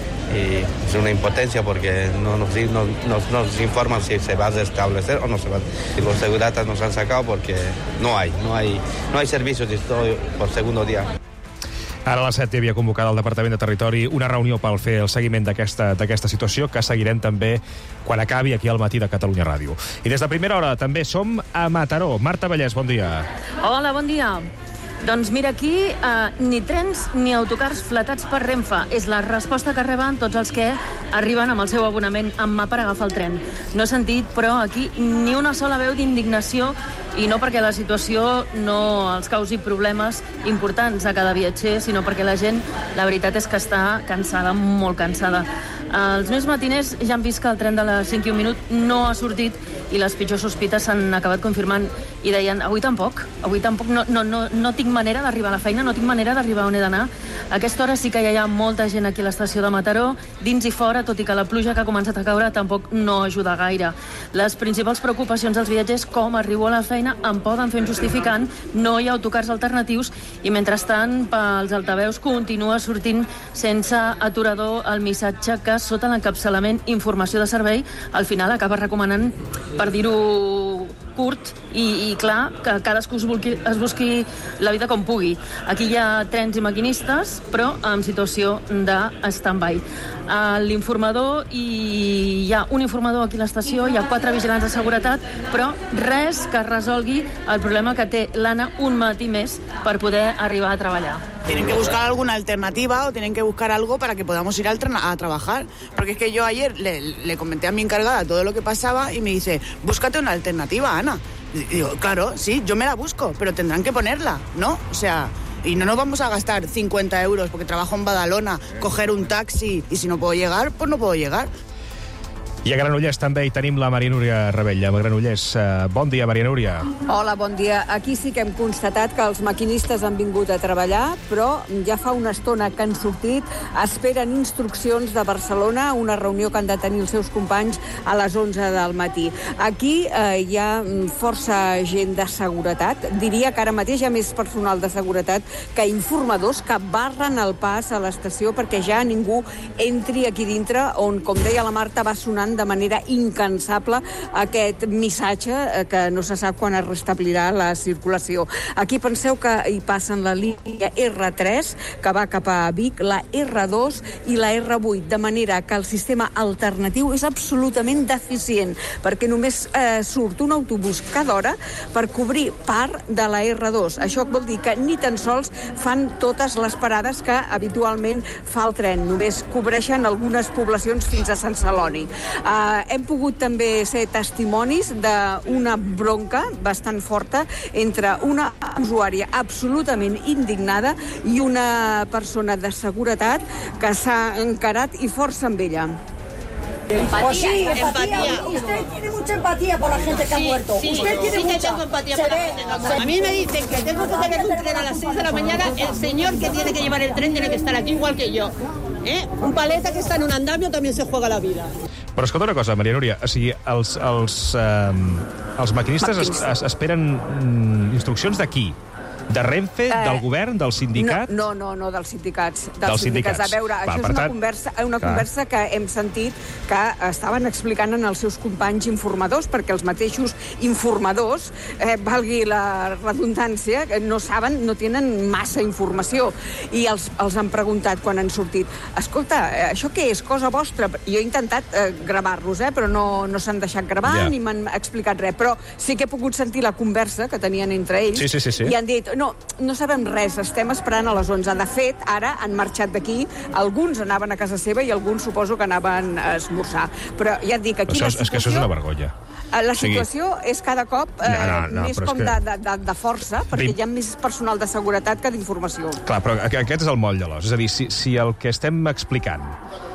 y es una impotencia porque no nos informan si se va a restablecer o no se va. Y los seguratas nos han sacado porque no hay servicios por segundo día. Ara a les 7 havia convocat el Departament de Territori una reunió per fer el seguiment d'aquesta situació, que seguirem també quan acabi aquí al Matí de Catalunya Ràdio. I des de primera hora també som a Mataró. Marta Vallès, bon dia. Hola, bon dia. Doncs mira, aquí ni trens ni autocars fletats per Renfe. És la resposta que reben tots els que arriben amb el seu abonament amb mà per agafar el tren. No he sentit, però, aquí ni una sola veu d'indignació, i no perquè la situació no els causi problemes importants a cada viatger, sinó perquè la gent, la veritat és que està cansada, molt cansada. Els meus matiners ja han vist que el tren de les 5 i un minut no ha sortit i les pitjors sospites s'han acabat confirmant i deien, avui tampoc no tinc manera d'arribar a la feina, no tinc manera d'arribar on he d'anar. A aquesta hora sí que ja hi ha molta gent aquí a l'estació de Mataró, dins i fora, tot i que la pluja que ha començat a caure tampoc no ajuda gaire. Les principals preocupacions dels viatgers, com arribo a la feina, em poden fer un justificant, no hi ha autocars alternatius i mentrestant pels altaveus continua sortint sense aturador el missatge que sota l'encapçalament informació de servei al final acaba recomanant, per dir-ho curt i clar, que cadascú es busqui la vida com pugui. Aquí hi ha trens i maquinistes, però en situació de stand-by. L'informador, hi ha un informador aquí a l'estació, hi ha 4 vigilants de seguretat, però res que resolgui el problema que té l'Anna un matí més per poder arribar a treballar. Tienen que buscar alguna alternativa o tienen que buscar algo para que podamos ir a trabajar. Porque es que yo ayer le comenté a mi encargada todo lo que pasaba y me dice, búscate una alternativa, Ana. Y digo, claro, sí, yo me la busco, pero tendrán que ponerla, ¿no? O sea, y no nos vamos a gastar 50 euros porque trabajo en Badalona, coger un taxi y si no puedo llegar, pues no puedo llegar. I a Granollers també hi tenim la Maria Núria Rebella. A Granollers, bon dia, Maria Núria. Hola, bon dia. Aquí sí que hem constatat que els maquinistes han vingut a treballar, però ja fa una estona que han sortit, esperen instruccions de Barcelona, una reunió que han de tenir els seus companys a les 11 del matí. Aquí hi ha força gent de seguretat. Diria que ara mateix hi ha més personal de seguretat que informadors que barren el pas a l'estació perquè ja ningú entri aquí dintre, on, com deia la Marta, va sonant de manera incansable aquest missatge que no se sap quan es restablirà la circulació. Aquí penseu que hi passen la línia R3, que va cap a Vic, la R2 i la R8, de manera que el sistema alternatiu és absolutament deficient, perquè només surt un autobús cada hora per cobrir part de la R2. Això vol dir que ni tan sols fan totes les parades que habitualment fa el tren. Només cobreixen algunes poblacions fins a Sant Celoni. Hem pogut també ser testimonis d'una bronca bastant forta entre una usuària absolutament indignada i una persona de seguretat que s'ha encarat i força amb ella. Empatía. Usted tiene mucha empatía por la gente que ha muerto. Sí, Usted tiene sí mucha. que tengo empatía por la gente que ha muerto. A mí me dicen que tengo que tener un tren a las 6 de la mañana. El señor que tiene que llevar el tren tiene que estar aquí igual que yo. Un paleta que está en un andamio también se juega la vida. Però escolta una cosa, Maria Núria, o sigui, els maquinistes esperen instruccions d'aquí? De Renfe, del govern, del sindicat? No, dels sindicats. Dels sindicats. A veure, això és una conversa que hem sentit que estaven explicant en els seus companys informadors, perquè els mateixos informadors, valgui la redundància, no saben, no tenen massa informació. I els han preguntat quan han sortit, escolta, això què és? Cosa vostra? Jo he intentat gravar-los, però no s'han deixat gravar ni m'han explicat res. Però sí que he pogut sentir la conversa que tenien entre ells i han dit, no sabem res, estem esperant a les 11. De fet, ara han marxat d'aquí, alguns anaven a casa seva i alguns suposo que anaven a esmorzar. Però ja et dic, aquí la situació... És que això és una vergonya. La situació és cada cop més com de força, perquè hi ha més personal de seguretat que d'informació. Clar, però aquest és el moll de l'os. És a dir, si el que estem explicant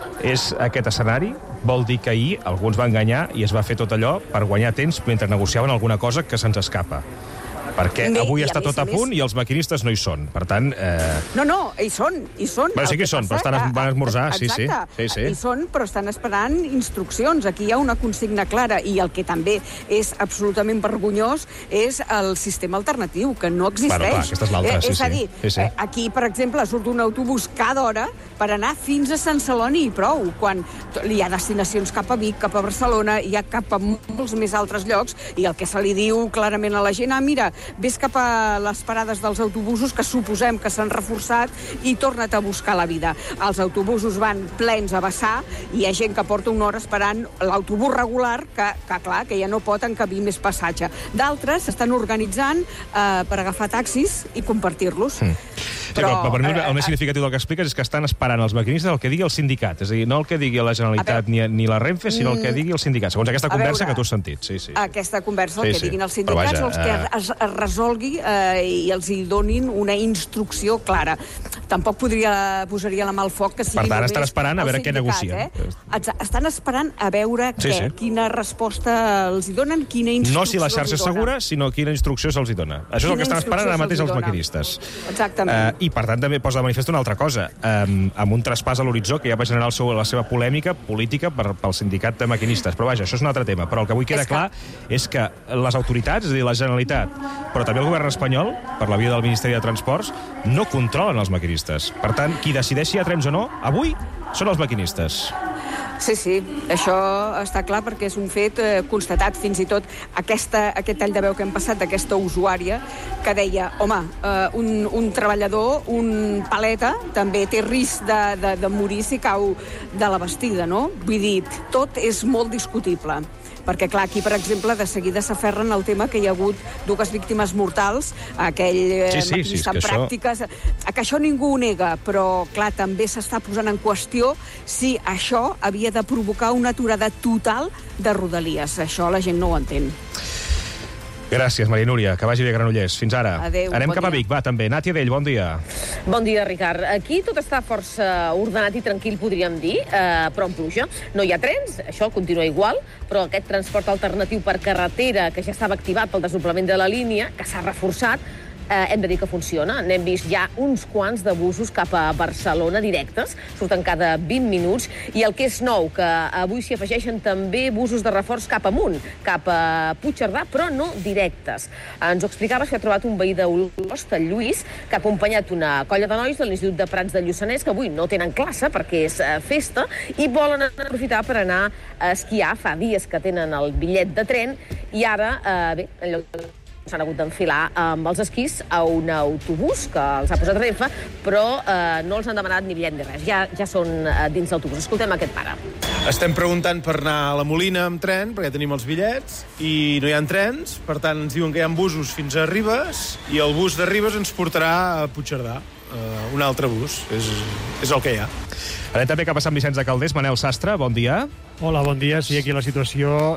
és aquest escenari, vol dir que ahir alguns van enganyar i es va fer tot allò per guanyar temps mentre negociaven alguna cosa que se'ns escapa. Perquè avui està tot a punt i els maquinistes no hi són. Per tant... No, hi són. Bueno, sí que hi són, però van esmorzar, sí. Hi són, però estan esperant instruccions. Aquí hi ha una consigna clara i el que també és absolutament vergonyós és el sistema alternatiu, que no existeix. Bueno, clar, aquesta és l'altra, És a dir, aquí, per exemple, surt un autobús cada hora per anar fins a Sant Celoni i prou, quan hi ha destinacions cap a Vic, cap a Barcelona, hi ha cap a molts més altres llocs, i el que se li diu clarament a la gent, mira, vés cap a les parades dels autobusos, que suposem que s'han reforçat, i torna't a buscar la vida. Els autobusos van plens a vessar, i hi ha gent que porta una hora esperant l'autobús regular, que clar, que ja no pot encabir més passatge. D'altres s'estan organitzant per agafar taxis i compartir-los. Però per mi el més significatiu del que expliques és que estan esperant els maquinistes el que digui el sindicat. És a dir, no el que digui la Generalitat ni la Renfe, sinó el que digui el sindicat. Segons aquesta conversa que tu has sentit. Aquesta conversa, el que diguin els sindicats, o els que es resolgui i els hi donin una instrucció clara. Tampoc posaria la mà al foc que sigui només... Per tant, estan esperant a veure què negocien. Estan esperant a veure quina resposta els hi donen, quina instrucció no si la xarxa és segura, sinó quina instrucció se'ls hi dona. Això és el que estan esperant ara mateix els maquinistes. Exactament. I, per tant, també posa de manifest una altra cosa. Amb un traspàs a l'horitzó que ja va generar la seva polèmica política pel sindicat de maquinistes. Però vaja, això és un altre tema. Però el que avui queda clar és que les autoritats, és a dir, la Generalitat, però també el govern espanyol, per la via del Ministeri de Transports, no controlen els maquinistes. Per tant, qui decideix si hi ha trens o no, avui, són els maquinistes. Sí, això està clar perquè és un fet constatat. Fins i tot aquest tall de veu que hem passat d'aquesta usuària que deia, home, un treballador, un paleta, també té risc de morir si cau de la bastida, no? Vull dir, tot és molt discutible. Perquè, clar, aquí, per exemple, de seguida s'aferren al tema que hi ha hagut 2 víctimes mortals, aquell maquinista en pràctiques, que això ningú ho nega, però, clar, també s'està posant en qüestió si això havia de provocar una aturada total de Rodalies. Això la gent no ho entén. Gràcies, Maria Núria. Que vagi bé, Granollers. Fins ara. Adéu, Anem bon cap a dia. Vic, va, també. Nàtia Dell, bon dia. Bon dia, Ricard. Aquí tot està força ordenat i tranquil, podríem dir, però amb pluja. No hi ha trens, això continua igual, però aquest transport alternatiu per carretera, que ja estava activat pel desdoblament de la línia, que s'ha reforçat, hem de dir que funciona. N'hem vist ja uns quants de busos cap a Barcelona directes, surten cada 20 minuts, i el que és nou, que avui s'hi afegeixen també busos de reforç cap amunt, cap a Puigcerdà, però no directes. Ens ho explicaves que ha trobat un veí d'Olost, el Lluís, que ha acompanyat una colla de nois de l'Institut de Prats del Lluçanès, que avui no tenen classe perquè és festa, i volen aprofitar per anar a esquiar. Fa dies que tenen el bitllet de tren, i ara, bé, en lloc s'han hagut d'enfilar amb els esquís a un autobús que els ha posat Renfe, però no els han demanat ni bitllet ni res. Ja són dins l'autobús. Escoltem aquest pare. Estem preguntant per anar a la Molina amb tren, perquè tenim els bitllets, i no hi ha trens, per tant ens diuen que hi ha busos fins a Ribes, i el bus de Ribes ens portarà a Puigcerdà. Un altre bus, és el que hi ha. Anem també cap a Sant Vicenç de Calders. Manel Sastre, bon dia. Hola, bon dia. Sí, aquí la situació...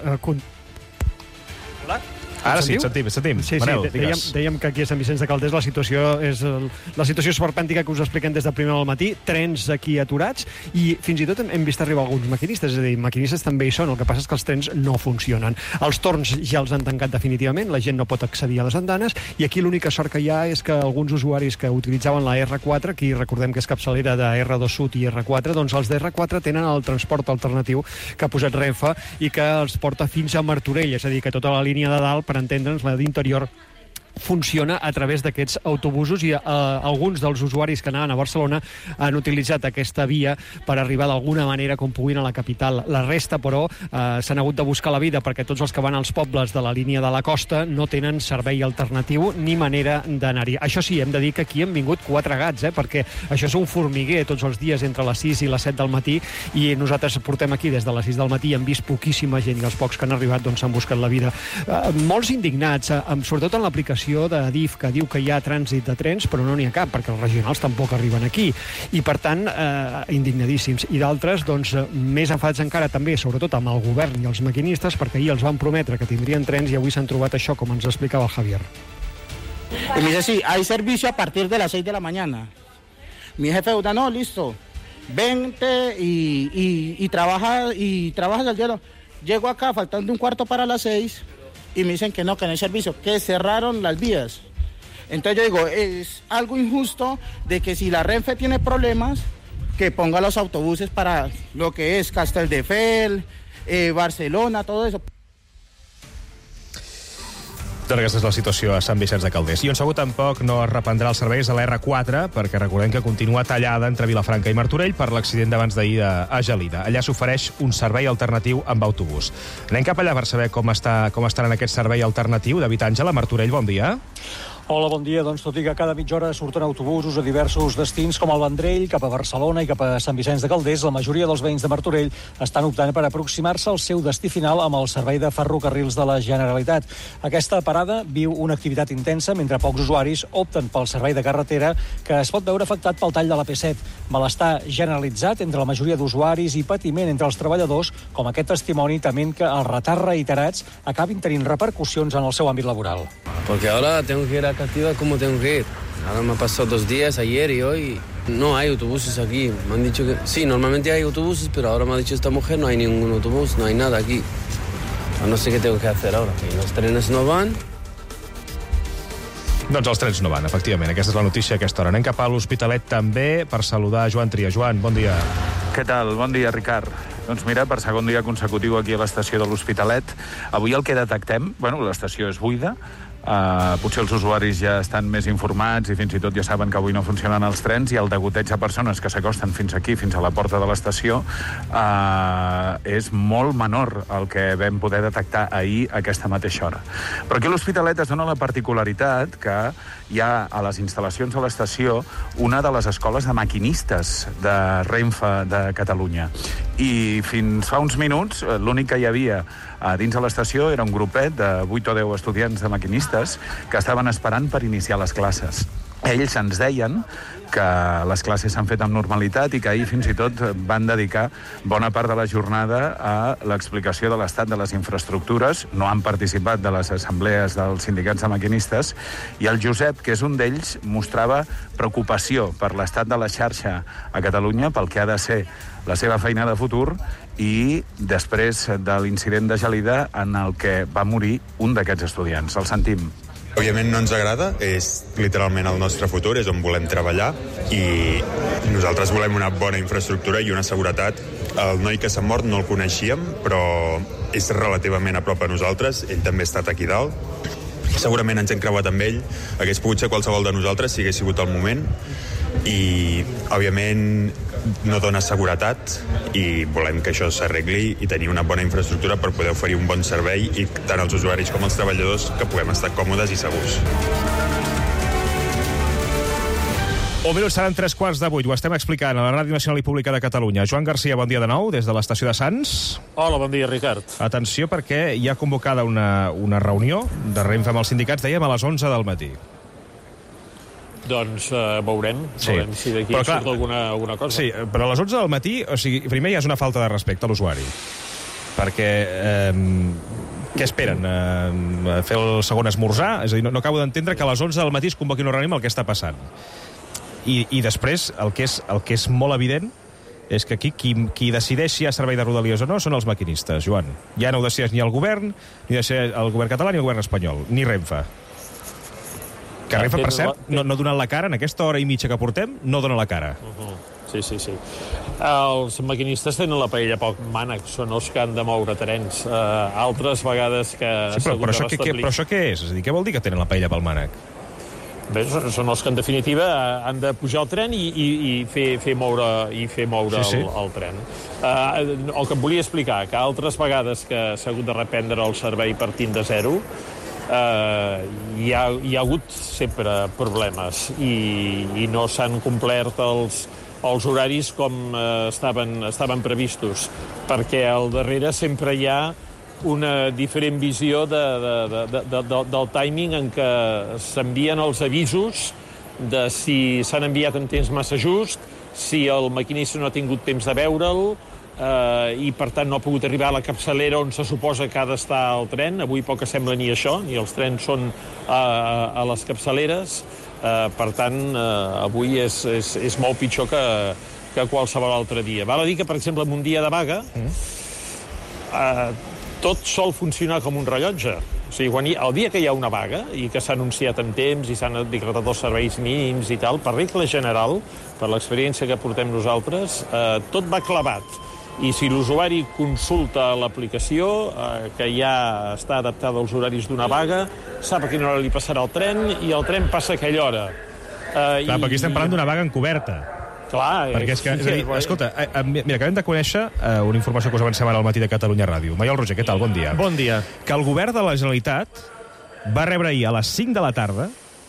Hola? Ara sí, et sentim. Sí, Manel, dèiem que aquí a Sant Vicenç de Calders la situació és esperpèntica que us expliquem des de primer al matí, trens aquí aturats, i fins i tot hem vist arribar alguns maquinistes, és a dir, maquinistes també hi són, el que passa és que els trens no funcionen. Els torns ja els han tancat definitivament, la gent no pot accedir a les andanes, i aquí l'única sort que hi ha és que alguns usuaris que utilitzaven la R4, aquí recordem que és capçalera de R2 Sud i R4, doncs els de R4 tenen el transport alternatiu que ha posat Renfe i que els porta fins a Martorell, és a dir, que tota la línia de dalt, per entendre'ns, la d'interior, funciona a través d'aquests autobusos, i alguns dels usuaris que anaven a Barcelona han utilitzat aquesta via per arribar d'alguna manera com puguin a la capital. La resta, però, s'han hagut de buscar la vida perquè tots els que van als pobles de la línia de la costa no tenen servei alternatiu ni manera d'anar-hi. Això sí, hem de dir que aquí han vingut 4 gats, perquè això és un formiguer tots els dies entre les 6 i les 7 del matí, i nosaltres portem aquí des de les 6 del matí i hem vist poquíssima gent, i els pocs que han arribat doncs s'han buscat la vida. Molts indignats, sobretot en l'aplicació de DIF, que diu que hi ha trànsit de trens, però no n'hi ha cap, perquè els regionals tampoc arriben aquí. I, per tant, indignadíssims. I d'altres, doncs, més enfadats encara també, sobretot amb el govern i els maquinistes, perquè ahir els van prometre que tindrien trens i avui s'han trobat això, com ens explicava el Javier. Y me dice, sí, hay servicio a partir de las 6 de la mañana. Mi jefe dice, no, listo, vente y trabajas el día. Llego acá faltando un cuarto para las 6 y me dicen que no hay servicio, que cerraron las vías. Entonces yo digo, es algo injusto de que si la Renfe tiene problemas, que ponga los autobuses para lo que es Castelldefels, Barcelona, todo eso. Doncs aquesta és la situació a Sant Vicenç de Calders. I on segur tampoc no es reprendrà els serveis a la R4, perquè recordem que continua tallada entre Vilafranca i Martorell per l'accident d'abans d'ahir a Gelida. Allà s'ofereix un servei alternatiu amb autobús. Anem cap allà per saber com estarà en aquest servei alternatiu. David Àngel, a Martorell, bon dia. Hola, bon dia. Doncs tot i que cada mitja hora surten autobusos a diversos destins com el Vendrell, cap a Barcelona i cap a Sant Vicenç de Calders, la majoria dels veïns de Martorell estan optant per aproximar-se al seu destí final amb el servei de ferrocarrils de la Generalitat. Aquesta parada viu una activitat intensa mentre pocs usuaris opten pel servei de carretera, que es pot veure afectat pel tall de la P7. Malestar generalitzat entre la majoria d'usuaris i patiment entre els treballadors, com aquest testimoni tement que els retards reiterats acabin tenint repercussions en el seu àmbit laboral. Porque ahora tengo que ir a Cativa como tengo que ir. Ahora me ha pasado 2 días, ayer y hoy. No hay autobuses aquí. Me han dicho que sí, normalmente hay autobuses, pero ahora me ha dicho esta mujer no hay ningún autobús, no hay nada aquí. No sé qué tengo que hacer ahora. Y los trenes no van. Doncs els trens no van, efectivament. Aquesta és la notícia a aquesta hora. Anem cap a l'Hospitalet també per saludar Joan Tria. Joan, bon dia. Què tal? Bon dia, Ricard. Doncs mira, per segon dia consecutiu aquí a l'estació de l'Hospitalet, avui el que detectem, l'estació és buida, potser els usuaris ja estan més informats i fins i tot ja saben que avui no funcionen els trens, i el degoteig de persones que s'acosten fins aquí, fins a la porta de l'estació, és molt menor al que vam poder detectar ahir a aquesta mateixa hora. Però aquí a l'Hospitalet es dona la particularitat que hi ha a les instal·lacions de l'estació una de les escoles de maquinistes de Renfe de Catalunya. I fins fa uns minuts l'únic que hi havia dins de l'estació era un grupet de 8 o 10 estudiants de maquinistes que estaven esperant per iniciar les classes. ells ens deien que les classes s'han fet amb normalitat i que ahir fins i tot van dedicar bona part de la jornada a l'explicació de l'estat de les infraestructures. No han participat de les assemblees dels sindicats de maquinistes, i el Josep, que és un d'ells, mostrava preocupació per l'estat de la xarxa a Catalunya, pel que ha de ser la seva feina de futur, i després de l'incident de Gelida en el que va morir un d'aquests estudiants. El sentim. Òbviament no ens agrada, és literalment el nostre futur, és on volem treballar, i nosaltres volem una bona infraestructura i una seguretat. El noi que s'ha mort no el coneixíem, però és relativament a prop a nosaltres, ell també ha estat aquí dalt. Segurament ens hem creuat amb ell, hagués pogut ser qualsevol de nosaltres si hagués sigut el moment, i òbviament no dona seguretat, i volem que això s'arregli i tenir una bona infraestructura per poder oferir un bon servei, i tant els usuaris com els treballadors que puguem estar còmodes i segurs. Un minut seran 7:45. Ho estem explicant a la Ràdio Nacional i Pública de Catalunya. Joan Garcia, bon dia de nou, des de l'estació de Sants. Hola, bon dia, Ricard. Atenció, perquè hi ha convocada una reunió de Renfe amb els sindicats, dèiem, a les 11 del matí. Doncs veurem si d'aquí surt alguna cosa. Sí, però a les 11 del matí, o sigui, primer ja és una falta de respecte a l'usuari. Perquè què esperen? Fer el segon esmorzar? És a dir, no acabo d'entendre que a les 11 del matí es convoqui una reunió amb el que està passant. I després, el que és molt evident és que aquí qui decideix si hi ha servei de Rodalies o no són els maquinistes, Joan. Ja no ho decideix ni el govern, ni el govern català, ni el govern espanyol, ni Renfe. Que Renfe, per cert, no ha donat la cara en aquesta hora i mitja que portem, no dona la cara. Sí. Els maquinistes tenen la paella poc mànec, són els que han de moure trens. Altres vegades que... Sí, però això què és? És a dir, què vol dir que tenen la paella pel mànec? Bé, són els que, en definitiva, han de pujar al tren i fer moure el tren. El que em volia explicar, que altres vegades que s'ha hagut de reprendre el servei partint de zero, hi ha hagut sempre problemes i no s'han complert els horaris com estaven previstos, perquè al darrere sempre hi ha una diferent visió del timing en què s'envien els avisos de si s'han enviat en temps massa just, si el maquinista no ha tingut temps de veure'l, i per tant no ha pogut arribar a la capçalera on se suposa que ha d'estar el tren. Avui poc sembla ni això, ni els trens són a les capçaleres. Per tant, avui és molt pitjor que qualsevol altre dia. Val a dir que, per exemple, en un dia de vaga, tot sol funcionar com un rellotge. O sigui, el dia que hi ha una vaga i que s'ha anunciat en temps i s'han decretat els serveis mínims i tal, per regla general, per l'experiència que portem nosaltres, tot va clavat. I si l'usuari consulta l'aplicació, que ja està adaptada als horaris d'una vaga, sap a quina hora li passarà el tren i el tren passa a aquella hora. Clar, però aquí estem parlant d'una vaga encoberta. Clar. Perquè és a dir, escolta, mira, acabem de conèixer una informació que us avancem ara al matí de Catalunya Ràdio. Maiol Roger, què tal? Bon dia. Bon dia. Que el govern de la Generalitat va rebre ahir a les 5 de la tarda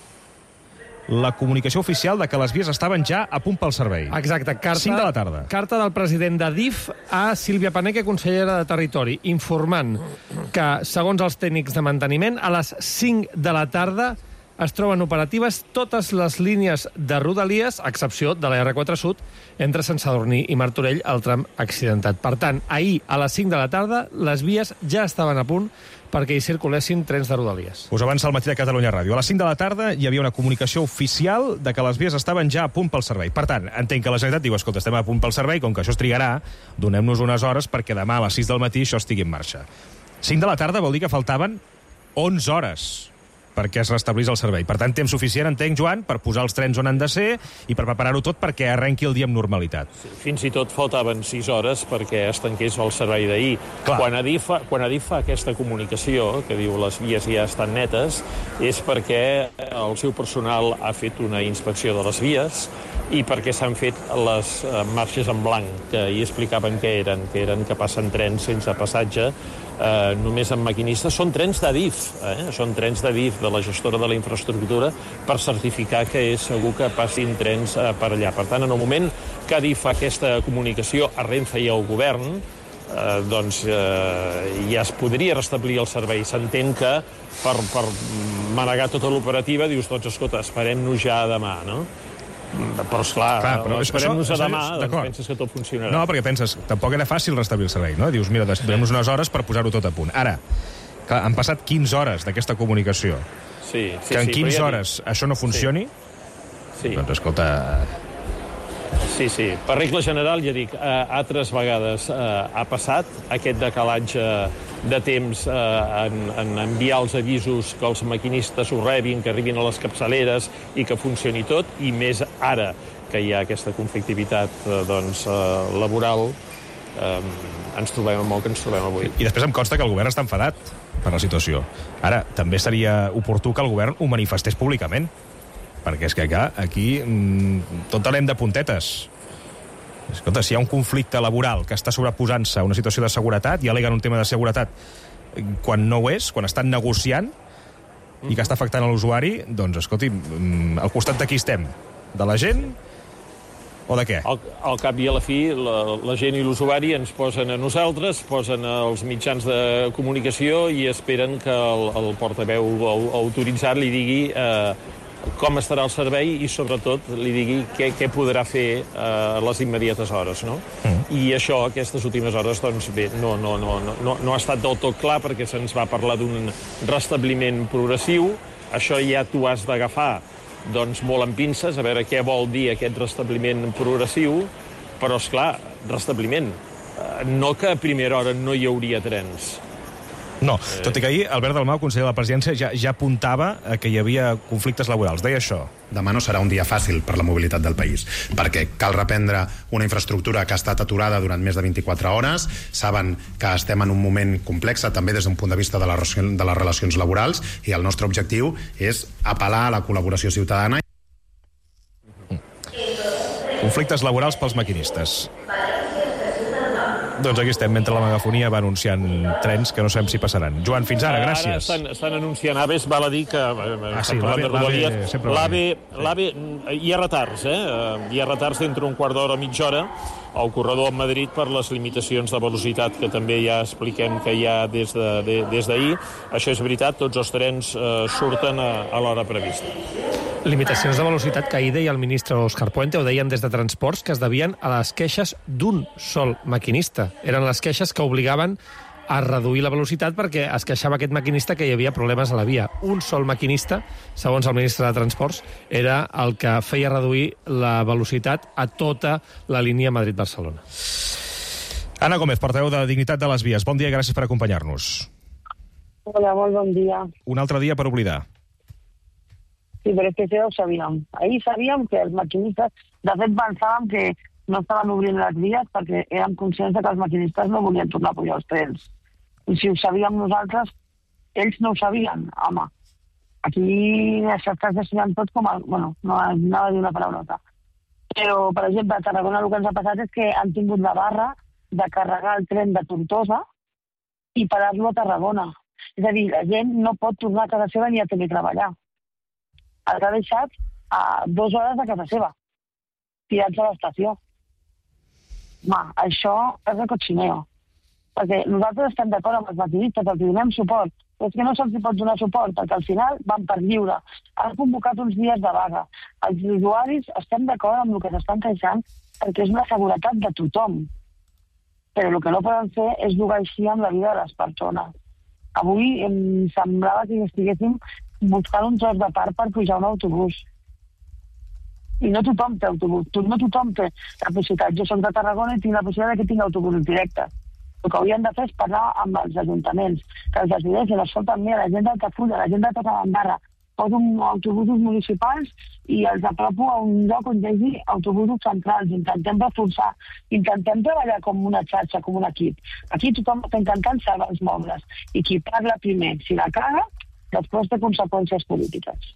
la comunicació oficial de que les vies estaven ja a punt pel servei. Exacte. 5 de la tarda. Carta del president d'Adif a Sílvia Paneque, consellera de Territori, informant que, segons els tècnics de manteniment, a les 5 de la tarda es troben operatives totes les línies de Rodalies, a excepció de la R4 Sud, entre Sant Sadurní i Martorell, el tram accidentat. Per tant, ahir, a les 5 de la tarda, les vies ja estaven a punt perquè hi circulessin trens de Rodalies. Us avança al matí de Catalunya Ràdio. A les 5 de la tarda hi havia una comunicació oficial de que les vies estaven ja a punt pel servei. Per tant, entenc que la Generalitat diu, escolta, estem a punt pel servei, com que això es trigarà, donem-nos unes hores perquè demà a les 6 del matí això estigui en marxa. 5 de la tarda vol dir que faltaven 11 hores perquè es restablís el servei. Per tant, temps suficient, entenc, Joan, per posar els trens on han de ser i per preparar-ho tot perquè arrenqui el dia amb normalitat. Sí, fins i tot faltaven 6 hores perquè es tanqués el servei d'ahir. Quan Adif fa aquesta comunicació, que diu les vies ja estan netes, és perquè el seu personal ha fet una inspecció de les vies i perquè s'han fet les marxes en blanc, que hi explicaven que eren que passen trens sense passatge, només amb maquinistes. Són trens d'Adif, són trens d'Adif, de la gestora de la infraestructura, per certificar que és segur que passin trens per allà. Per tant, en el moment que Adif fa aquesta comunicació a Renfe i al govern, ja es podria restablir el servei. S'entén que per manegar tota l'operativa, dius, doncs, escolta, esperem-nos ja demà, no? Però, esclar, esperem-nos a demà, doncs penses que tot funcionarà. No, perquè penses, tampoc era fàcil restablir el servei, no? Dius, mira, donem-nos unes hores per posar-ho tot a punt. Ara, clar, han passat 15 hores d'aquesta comunicació. Sí, que en 15 hores això no funcioni, doncs, escolta... Sí, per regla general, ja dic, altres vegades ha passat aquest decalatge de temps en enviar els avisos, que els maquinistes ho rebin, que arribin a les capçaleres i que funcioni tot, i més ara que hi ha aquesta conflictivitat laboral, ens trobem amb el que ens trobem avui. I després em consta que el govern està enfadat per la situació. Ara, també seria oportú que el govern ho manifestés públicament, perquè és que aquí tot anem de puntetes. Escolta, si hi ha un conflicte laboral que està sobreposant-se a una situació de seguretat i aleguen un tema de seguretat quan no ho és, quan estan negociant i que està afectant a l'usuari, doncs, escolti, al costat de qui estem? De la gent o de què? Al cap i a la fi, la gent i l'usuari ens posen a nosaltres, posen als mitjans de comunicació i esperen que el portaveu autoritzat li digui com estarà el servei i, sobretot, li digui què podrà fer a les immediates hores, no? I això, aquestes últimes hores, doncs bé, no ha estat del tot clar, perquè se'ns va parlar d'un restabliment progressiu. Això ja t'ho has d'agafar, doncs, molt amb pinces, a veure què vol dir aquest restabliment progressiu, però, esclar, restabliment. No que a primera hora no hi hauria trens. No, tot i que ahir Albert Dalmau, conseller de la Presidència, ja apuntava que hi havia conflictes laborals. Deia això. Demà no serà un dia fàcil per la mobilitat del país, perquè cal reprendre una infraestructura que ha estat aturada durant més de 24 hores. Saben que estem en un moment complex, també des d'un punt de vista de les relacions laborals, i el nostre objectiu és apel·lar a la col·laboració ciutadana. Conflictes laborals pels maquinistes. Doncs aquí estem, mentre la megafonia va anunciant trens que no sabem si passaran. Joan, fins ara, gràcies. Ara estan anunciant AVEs, val a dir que... L'AVE... Hi ha retards, Hi ha retards d'entre un quart d'hora a mitja hora al corredor a Madrid per les limitacions de velocitat que també ja expliquem que hi ha des d'ahir. Això és veritat, tots els trens surten a l'hora prevista. Limitacions de velocitat que ahir deia el ministre Òscar Puente, ho deien des de Transports, que es devien a les queixes d'un sol maquinista. Eren les queixes que obligaven a reduir la velocitat perquè es queixava aquest maquinista que hi havia problemes a la via. Un sol maquinista, segons el ministre de Transports, era el que feia reduir la velocitat a tota la línia Madrid-Barcelona. Anna Gómez, portaveu de Dignitat de les Vies. Bon dia i gràcies per acompanyar-nos. Hola, molt bon dia. Un altre dia per oblidar. Sí, però és que ja ho sabíem. Ahir sabíem que els maquinistes, de fet, pensàvem que no estaven obrint les vies perquè érem conscients que els maquinistes no volien tornar a pujar els trens. I si ho sabíem nosaltres, ells no ho sabien, home. Aquí s'està gestionant tot com el... Bueno, no anava a dir una paraulota. Però, per exemple, a Tarragona el que ens ha passat és que han tingut la barra de carregar el tren de Tortosa i parar-lo a Tarragona. És a dir, la gent no pot tornar a casa seva ni a teletreballar. Els ha deixat a 2 hores de casa seva, tirats a l'estació. Això és de cochineo. Perquè nosaltres estem d'acord amb els maquinistes, els donem suport, però és que no se'ls pot donar suport, perquè al final van per lliure. Han convocat uns dies de vaga. Els usuaris estem d'acord amb el que s'estan queixant, perquè és una seguretat de tothom. Però el que no poden fer és jugar així amb la vida de les persones. Avui em semblava que estiguéssim buscant un tros de part per pujar un autobús. I no tothom té autobús, no tothom té la possibilitat. Jo soc de Tarragona i tinc la possibilitat que tinc autobusos directes. El que haurien de fer és parlar amb els ajuntaments, que els decideixin, escolta'm, mira, la gent d'Altafulla, la gent de Torredembarra, poso autobusos municipals i els apropo a un lloc on hi hagi autobusos centrals. Intentem reforçar, intentem treballar com una xarxa, com un equip. Aquí tothom està intentant salvar els mobles. I qui parla primer, si la caga, després té conseqüències polítiques.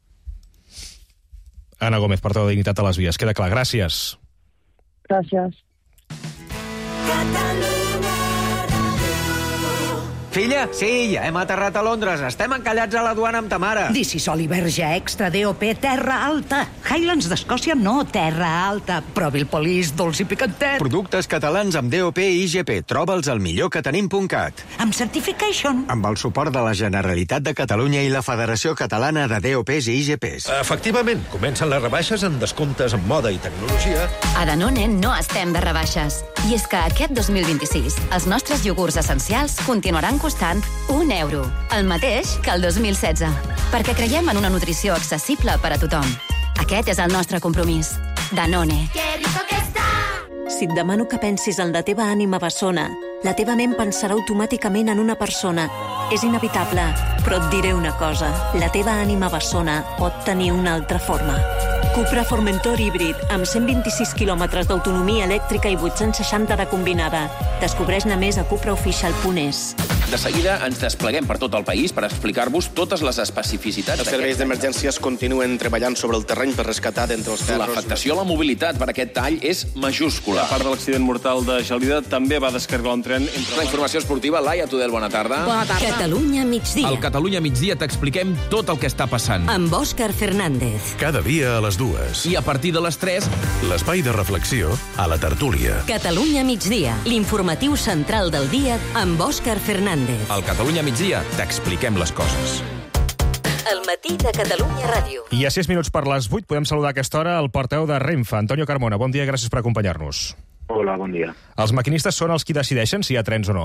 Anna Gómez, portaveu de Dignitat a les Vies. Queda clar. Gràcies. Gràcies. Filla, sí, ja hem aterrat a Londres. Estem encallats a la duana amb ta mare. Dici Sol i Verge Extra DOP Terra Alta. Highlands d'Escòcia no Terra Alta. Provi el Polis dolç i picantet. Productes catalans amb DOP i IGP. Troba'ls al millorquetenim.cat. Amb Certification. Amb el suport de la Generalitat de Catalunya i la Federació Catalana de DOPs i IGPs. Efectivament, comencen les rebaixes amb descomptes en moda i tecnologia. A Danone no estem de rebaixes. I és que aquest 2026 els nostres iogurts essencials continuaran costant €1, el mateix que el 2016, perquè creiem en una nutrició accessible per a tothom. Aquest és el nostre compromís. Danone. Que rico que està! Si et demano que pensis en la teva ànima bessona, la teva ment pensarà automàticament en una persona. És inevitable, però et diré una cosa. La teva ànima bessona pot tenir una altra forma. Cupra Formentor híbrid, amb 126 quilòmetres d'autonomia elèctrica i 860 de combinada. Descobreix-ne més a cupraofficial.es. De seguida ens despleguem per tot el país per explicar-vos totes les especificitats. Els serveis d'emergències continuen treballant sobre el terreny per rescatar d'entre els ferros. L'afectació a la mobilitat per aquest tall és majúscula. A part de l'accident mortal de Gelida, també va descarrilar un tren entre... La informació esportiva, Laia Tudel, bona tarda. Bona tarda. Catalunya migdia. Al Catalunya migdia t'expliquem tot el que està passant. Amb Òscar Fernández. Cada dia a les 2. I a partir de les 3... L'espai de reflexió a la tertúlia. Catalunya migdia, l'informatiu central del dia amb Òscar Fernández. Al Catalunya migdia t'expliquem les coses. El matí de Catalunya Ràdio. I a 6 minuts per les 8 podem saludar a aquesta hora el portaveu de Renfe, Antonio Carmona. Bon dia, gràcies per acompanyar-nos. Hola, bon dia. Els maquinistes són els qui decideixen si hi ha trens o no?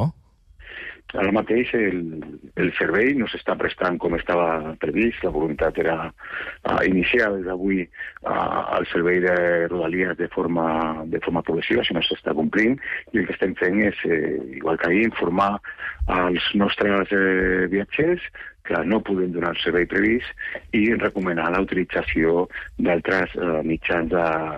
Ara mateix el servei no s'està prestant com estava previst. La voluntat era iniciar des d'avui el servei de Rodalies de forma progressiva, això no s'està complint, i el que estem fent és, igual que ahir, informar als nostres viatgers que no podem donar el servei previst i recomanar la utilització d'altres mitjans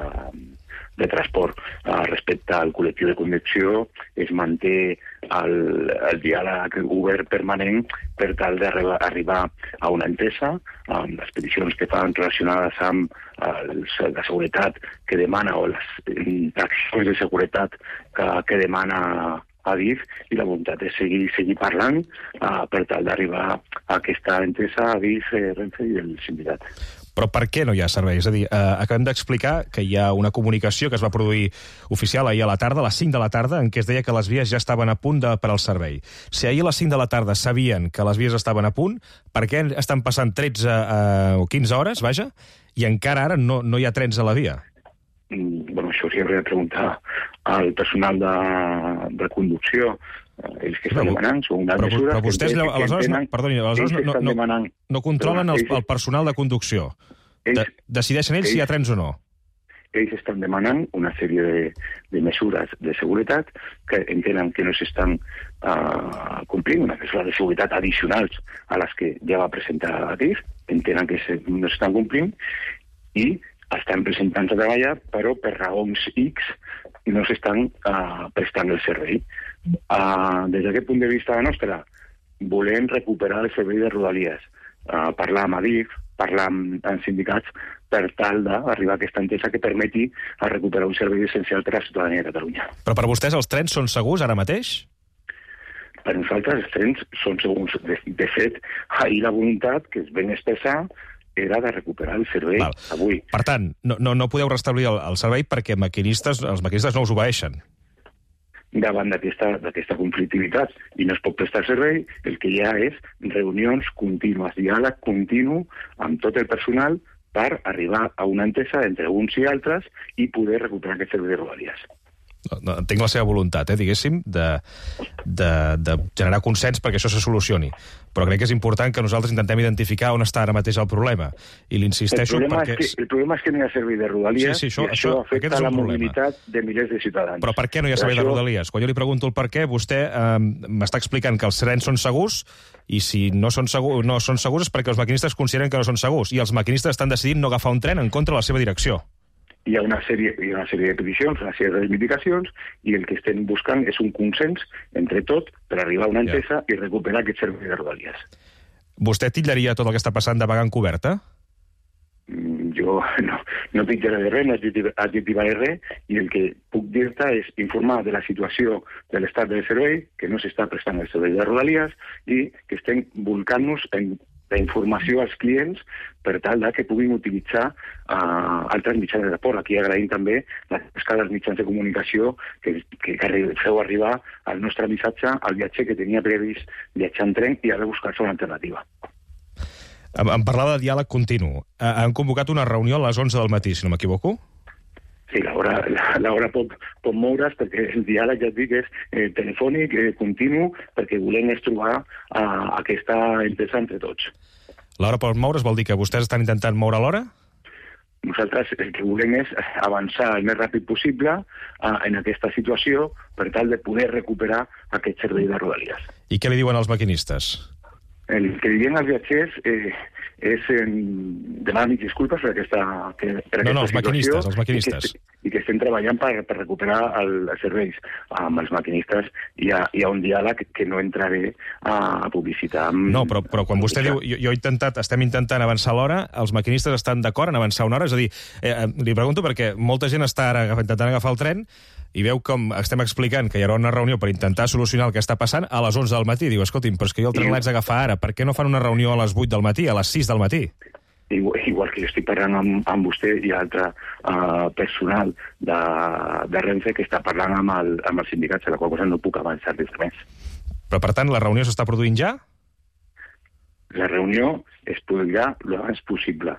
de transport. Respecte al col·lectiu de conducció, es manté el diàleg obert permanent per tal d'arribar a una entesa amb les peticions que fan relacionades amb la seguretat que demana o les accions de seguretat que demana Adif, i la voluntat és seguir parlant per tal d'arribar a aquesta entesa Adif, Renfe i el sindicat. Però per què no hi ha servei? És a dir, acabem d'explicar que hi ha una comunicació que es va produir oficial ahir a la tarda, a les 5 de la tarda, en què es deia que les vies ja estaven a punt per al servei. Si ahir a les 5 de la tarda sabien que les vies estaven a punt, per què estan passant 13 o 15 hores, vaja, i encara ara no hi ha trens a la via? Bueno, això s'hi hauria de preguntar al personal de conducció. Ells que estan demanant són una mesura... Però vostès, aleshores, no controlen el personal de conducció. Decideixen ells si hi ha trens o no. Ells estan demanant una sèrie de mesures de seguretat que entenen que no s'estan complint, una mesura de seguretat addicionals a les que ja va presentar Adif, entenen que no s'estan complint i estan presentant a treballar, però per raons X no s'estan prestant el servei. Des d'aquest punt de vista nostre, volem recuperar el servei de Rodalies, parlar amb Adif, parlar amb sindicats, per tal d'arribar a aquesta entesa que permeti recuperar un servei essencial per a la ciutadania de Catalunya. Però per vostès els trens són segurs ara mateix? Per nosaltres els trens són segurs. De fet, ahir la voluntat que es ven expressar era de recuperar el servei avui. Per tant, no podeu restablir el servei perquè els maquinistes no us obeeixen. Davant d'aquesta conflictivitat i no es pot prestar servei, el que hi ha és reunions contínues, diàleg continu amb tot el personal per arribar a una entesa entre uns i altres i poder recuperar aquest servei de Rodalies. Entenc la seva voluntat, diguéssim, de generar consens perquè això se solucioni. Però crec que és important que nosaltres intentem identificar on està ara mateix el problema. I l'insisteixo perquè... El problema és que no hi ha servei de Rodalies i això afecta la mobilitat de milers de ciutadans. Però per què no hi ha servei de Rodalies? Quan jo li pregunto el per què, vostè m'està explicant que els trens són segurs i si no són segurs és perquè els maquinistes consideren que no són segurs i els maquinistes estan decidint no agafar un tren en contra de la seva direcció. Hi ha una sèrie de peticions, una sèrie de reivindicacions, i el que estem buscant és un consens entre tot per arribar a una entesa i recuperar aquest servei de Rodalies. Vostè titllaria tot el que està passant de vaga encoberta? jo no dic de res, no adjectivaré res, i el que puc dir-te és informar de la situació de l'estat del servei, que no s'està prestant el servei de Rodalies i que estem volcant-nos en la informació als clients per tal que puguin utilitzar altres mitjans de transport. Aquí agraïm també la tasca dels mitjans de comunicació que feu arribar el nostre missatge al viatger que tenia previst viatjar en tren i ha de buscar-se una alternativa. Em parlava de diàleg continu. Han convocat una reunió a les 11 del matí, si no m'equivoco? Sí, l'hora pot moure's perquè el diàleg, ja et dic, és telefònic, continu, perquè volem trobar aquesta entesa entre tots. L'hora pot moure's vol dir que vostès estan intentant moure l'hora? Nosaltres el que volem és avançar el més ràpid possible en aquesta situació per tal de poder recuperar aquest servei de Rodalies. I què li diuen als maquinistes? El que diuen els viatgers és demanar disculpes per aquesta situació. Els maquinistes. I que estem treballant per recuperar els serveis. Amb els maquinistes hi ha un diàleg que no entraré a publicitar. No, però quan vostè diu estem intentant avançar l'hora, els maquinistes estan d'acord en avançar una hora? És a dir, li pregunto perquè molta gent està ara intentant agafar el tren i veu com estem explicant que hi haurà una reunió per intentar solucionar el que està passant a les 11 del matí. Diu, escolti'm, però és que jo el tren l'haig d'agafar ara. Per què no fan una reunió a les 8 del matí, a les 6 del matí? Igual que jo estic parlant amb vostè i altre personal de Renfe que està parlant amb els sindicats, a la qual cosa no puc avançar des de més. Però, per tant, la reunió s'està produint ja? La reunió es produirà l'abans possible.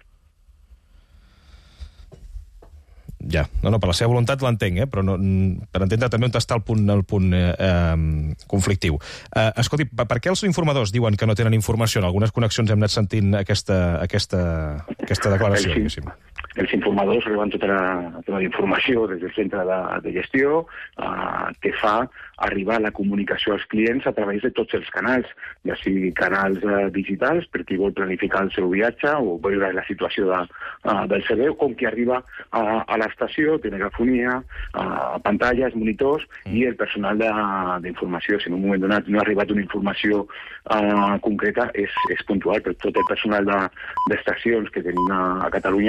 Ja, no, per la seva voluntat l'entenc, però per entendre també on està el punt conflictiu. Escolti, per què els informadors diuen que no tenen informació? En algunes connexions hem anat sentint aquesta declaració, diguéssim. Els informadors reben tota la informació des del centre de gestió que fa arribar la comunicació als clients a través de tots els canals, ja sigui canals digitals per qui vol planificar el seu viatge o veure la situació del servei, com qui arriba a l'estació, té megafonia, pantalles, monitors i el personal d'informació. Si en un moment donat no ha arribat una informació concreta, és puntual, però tot el personal d'estacions que tenim a Catalunya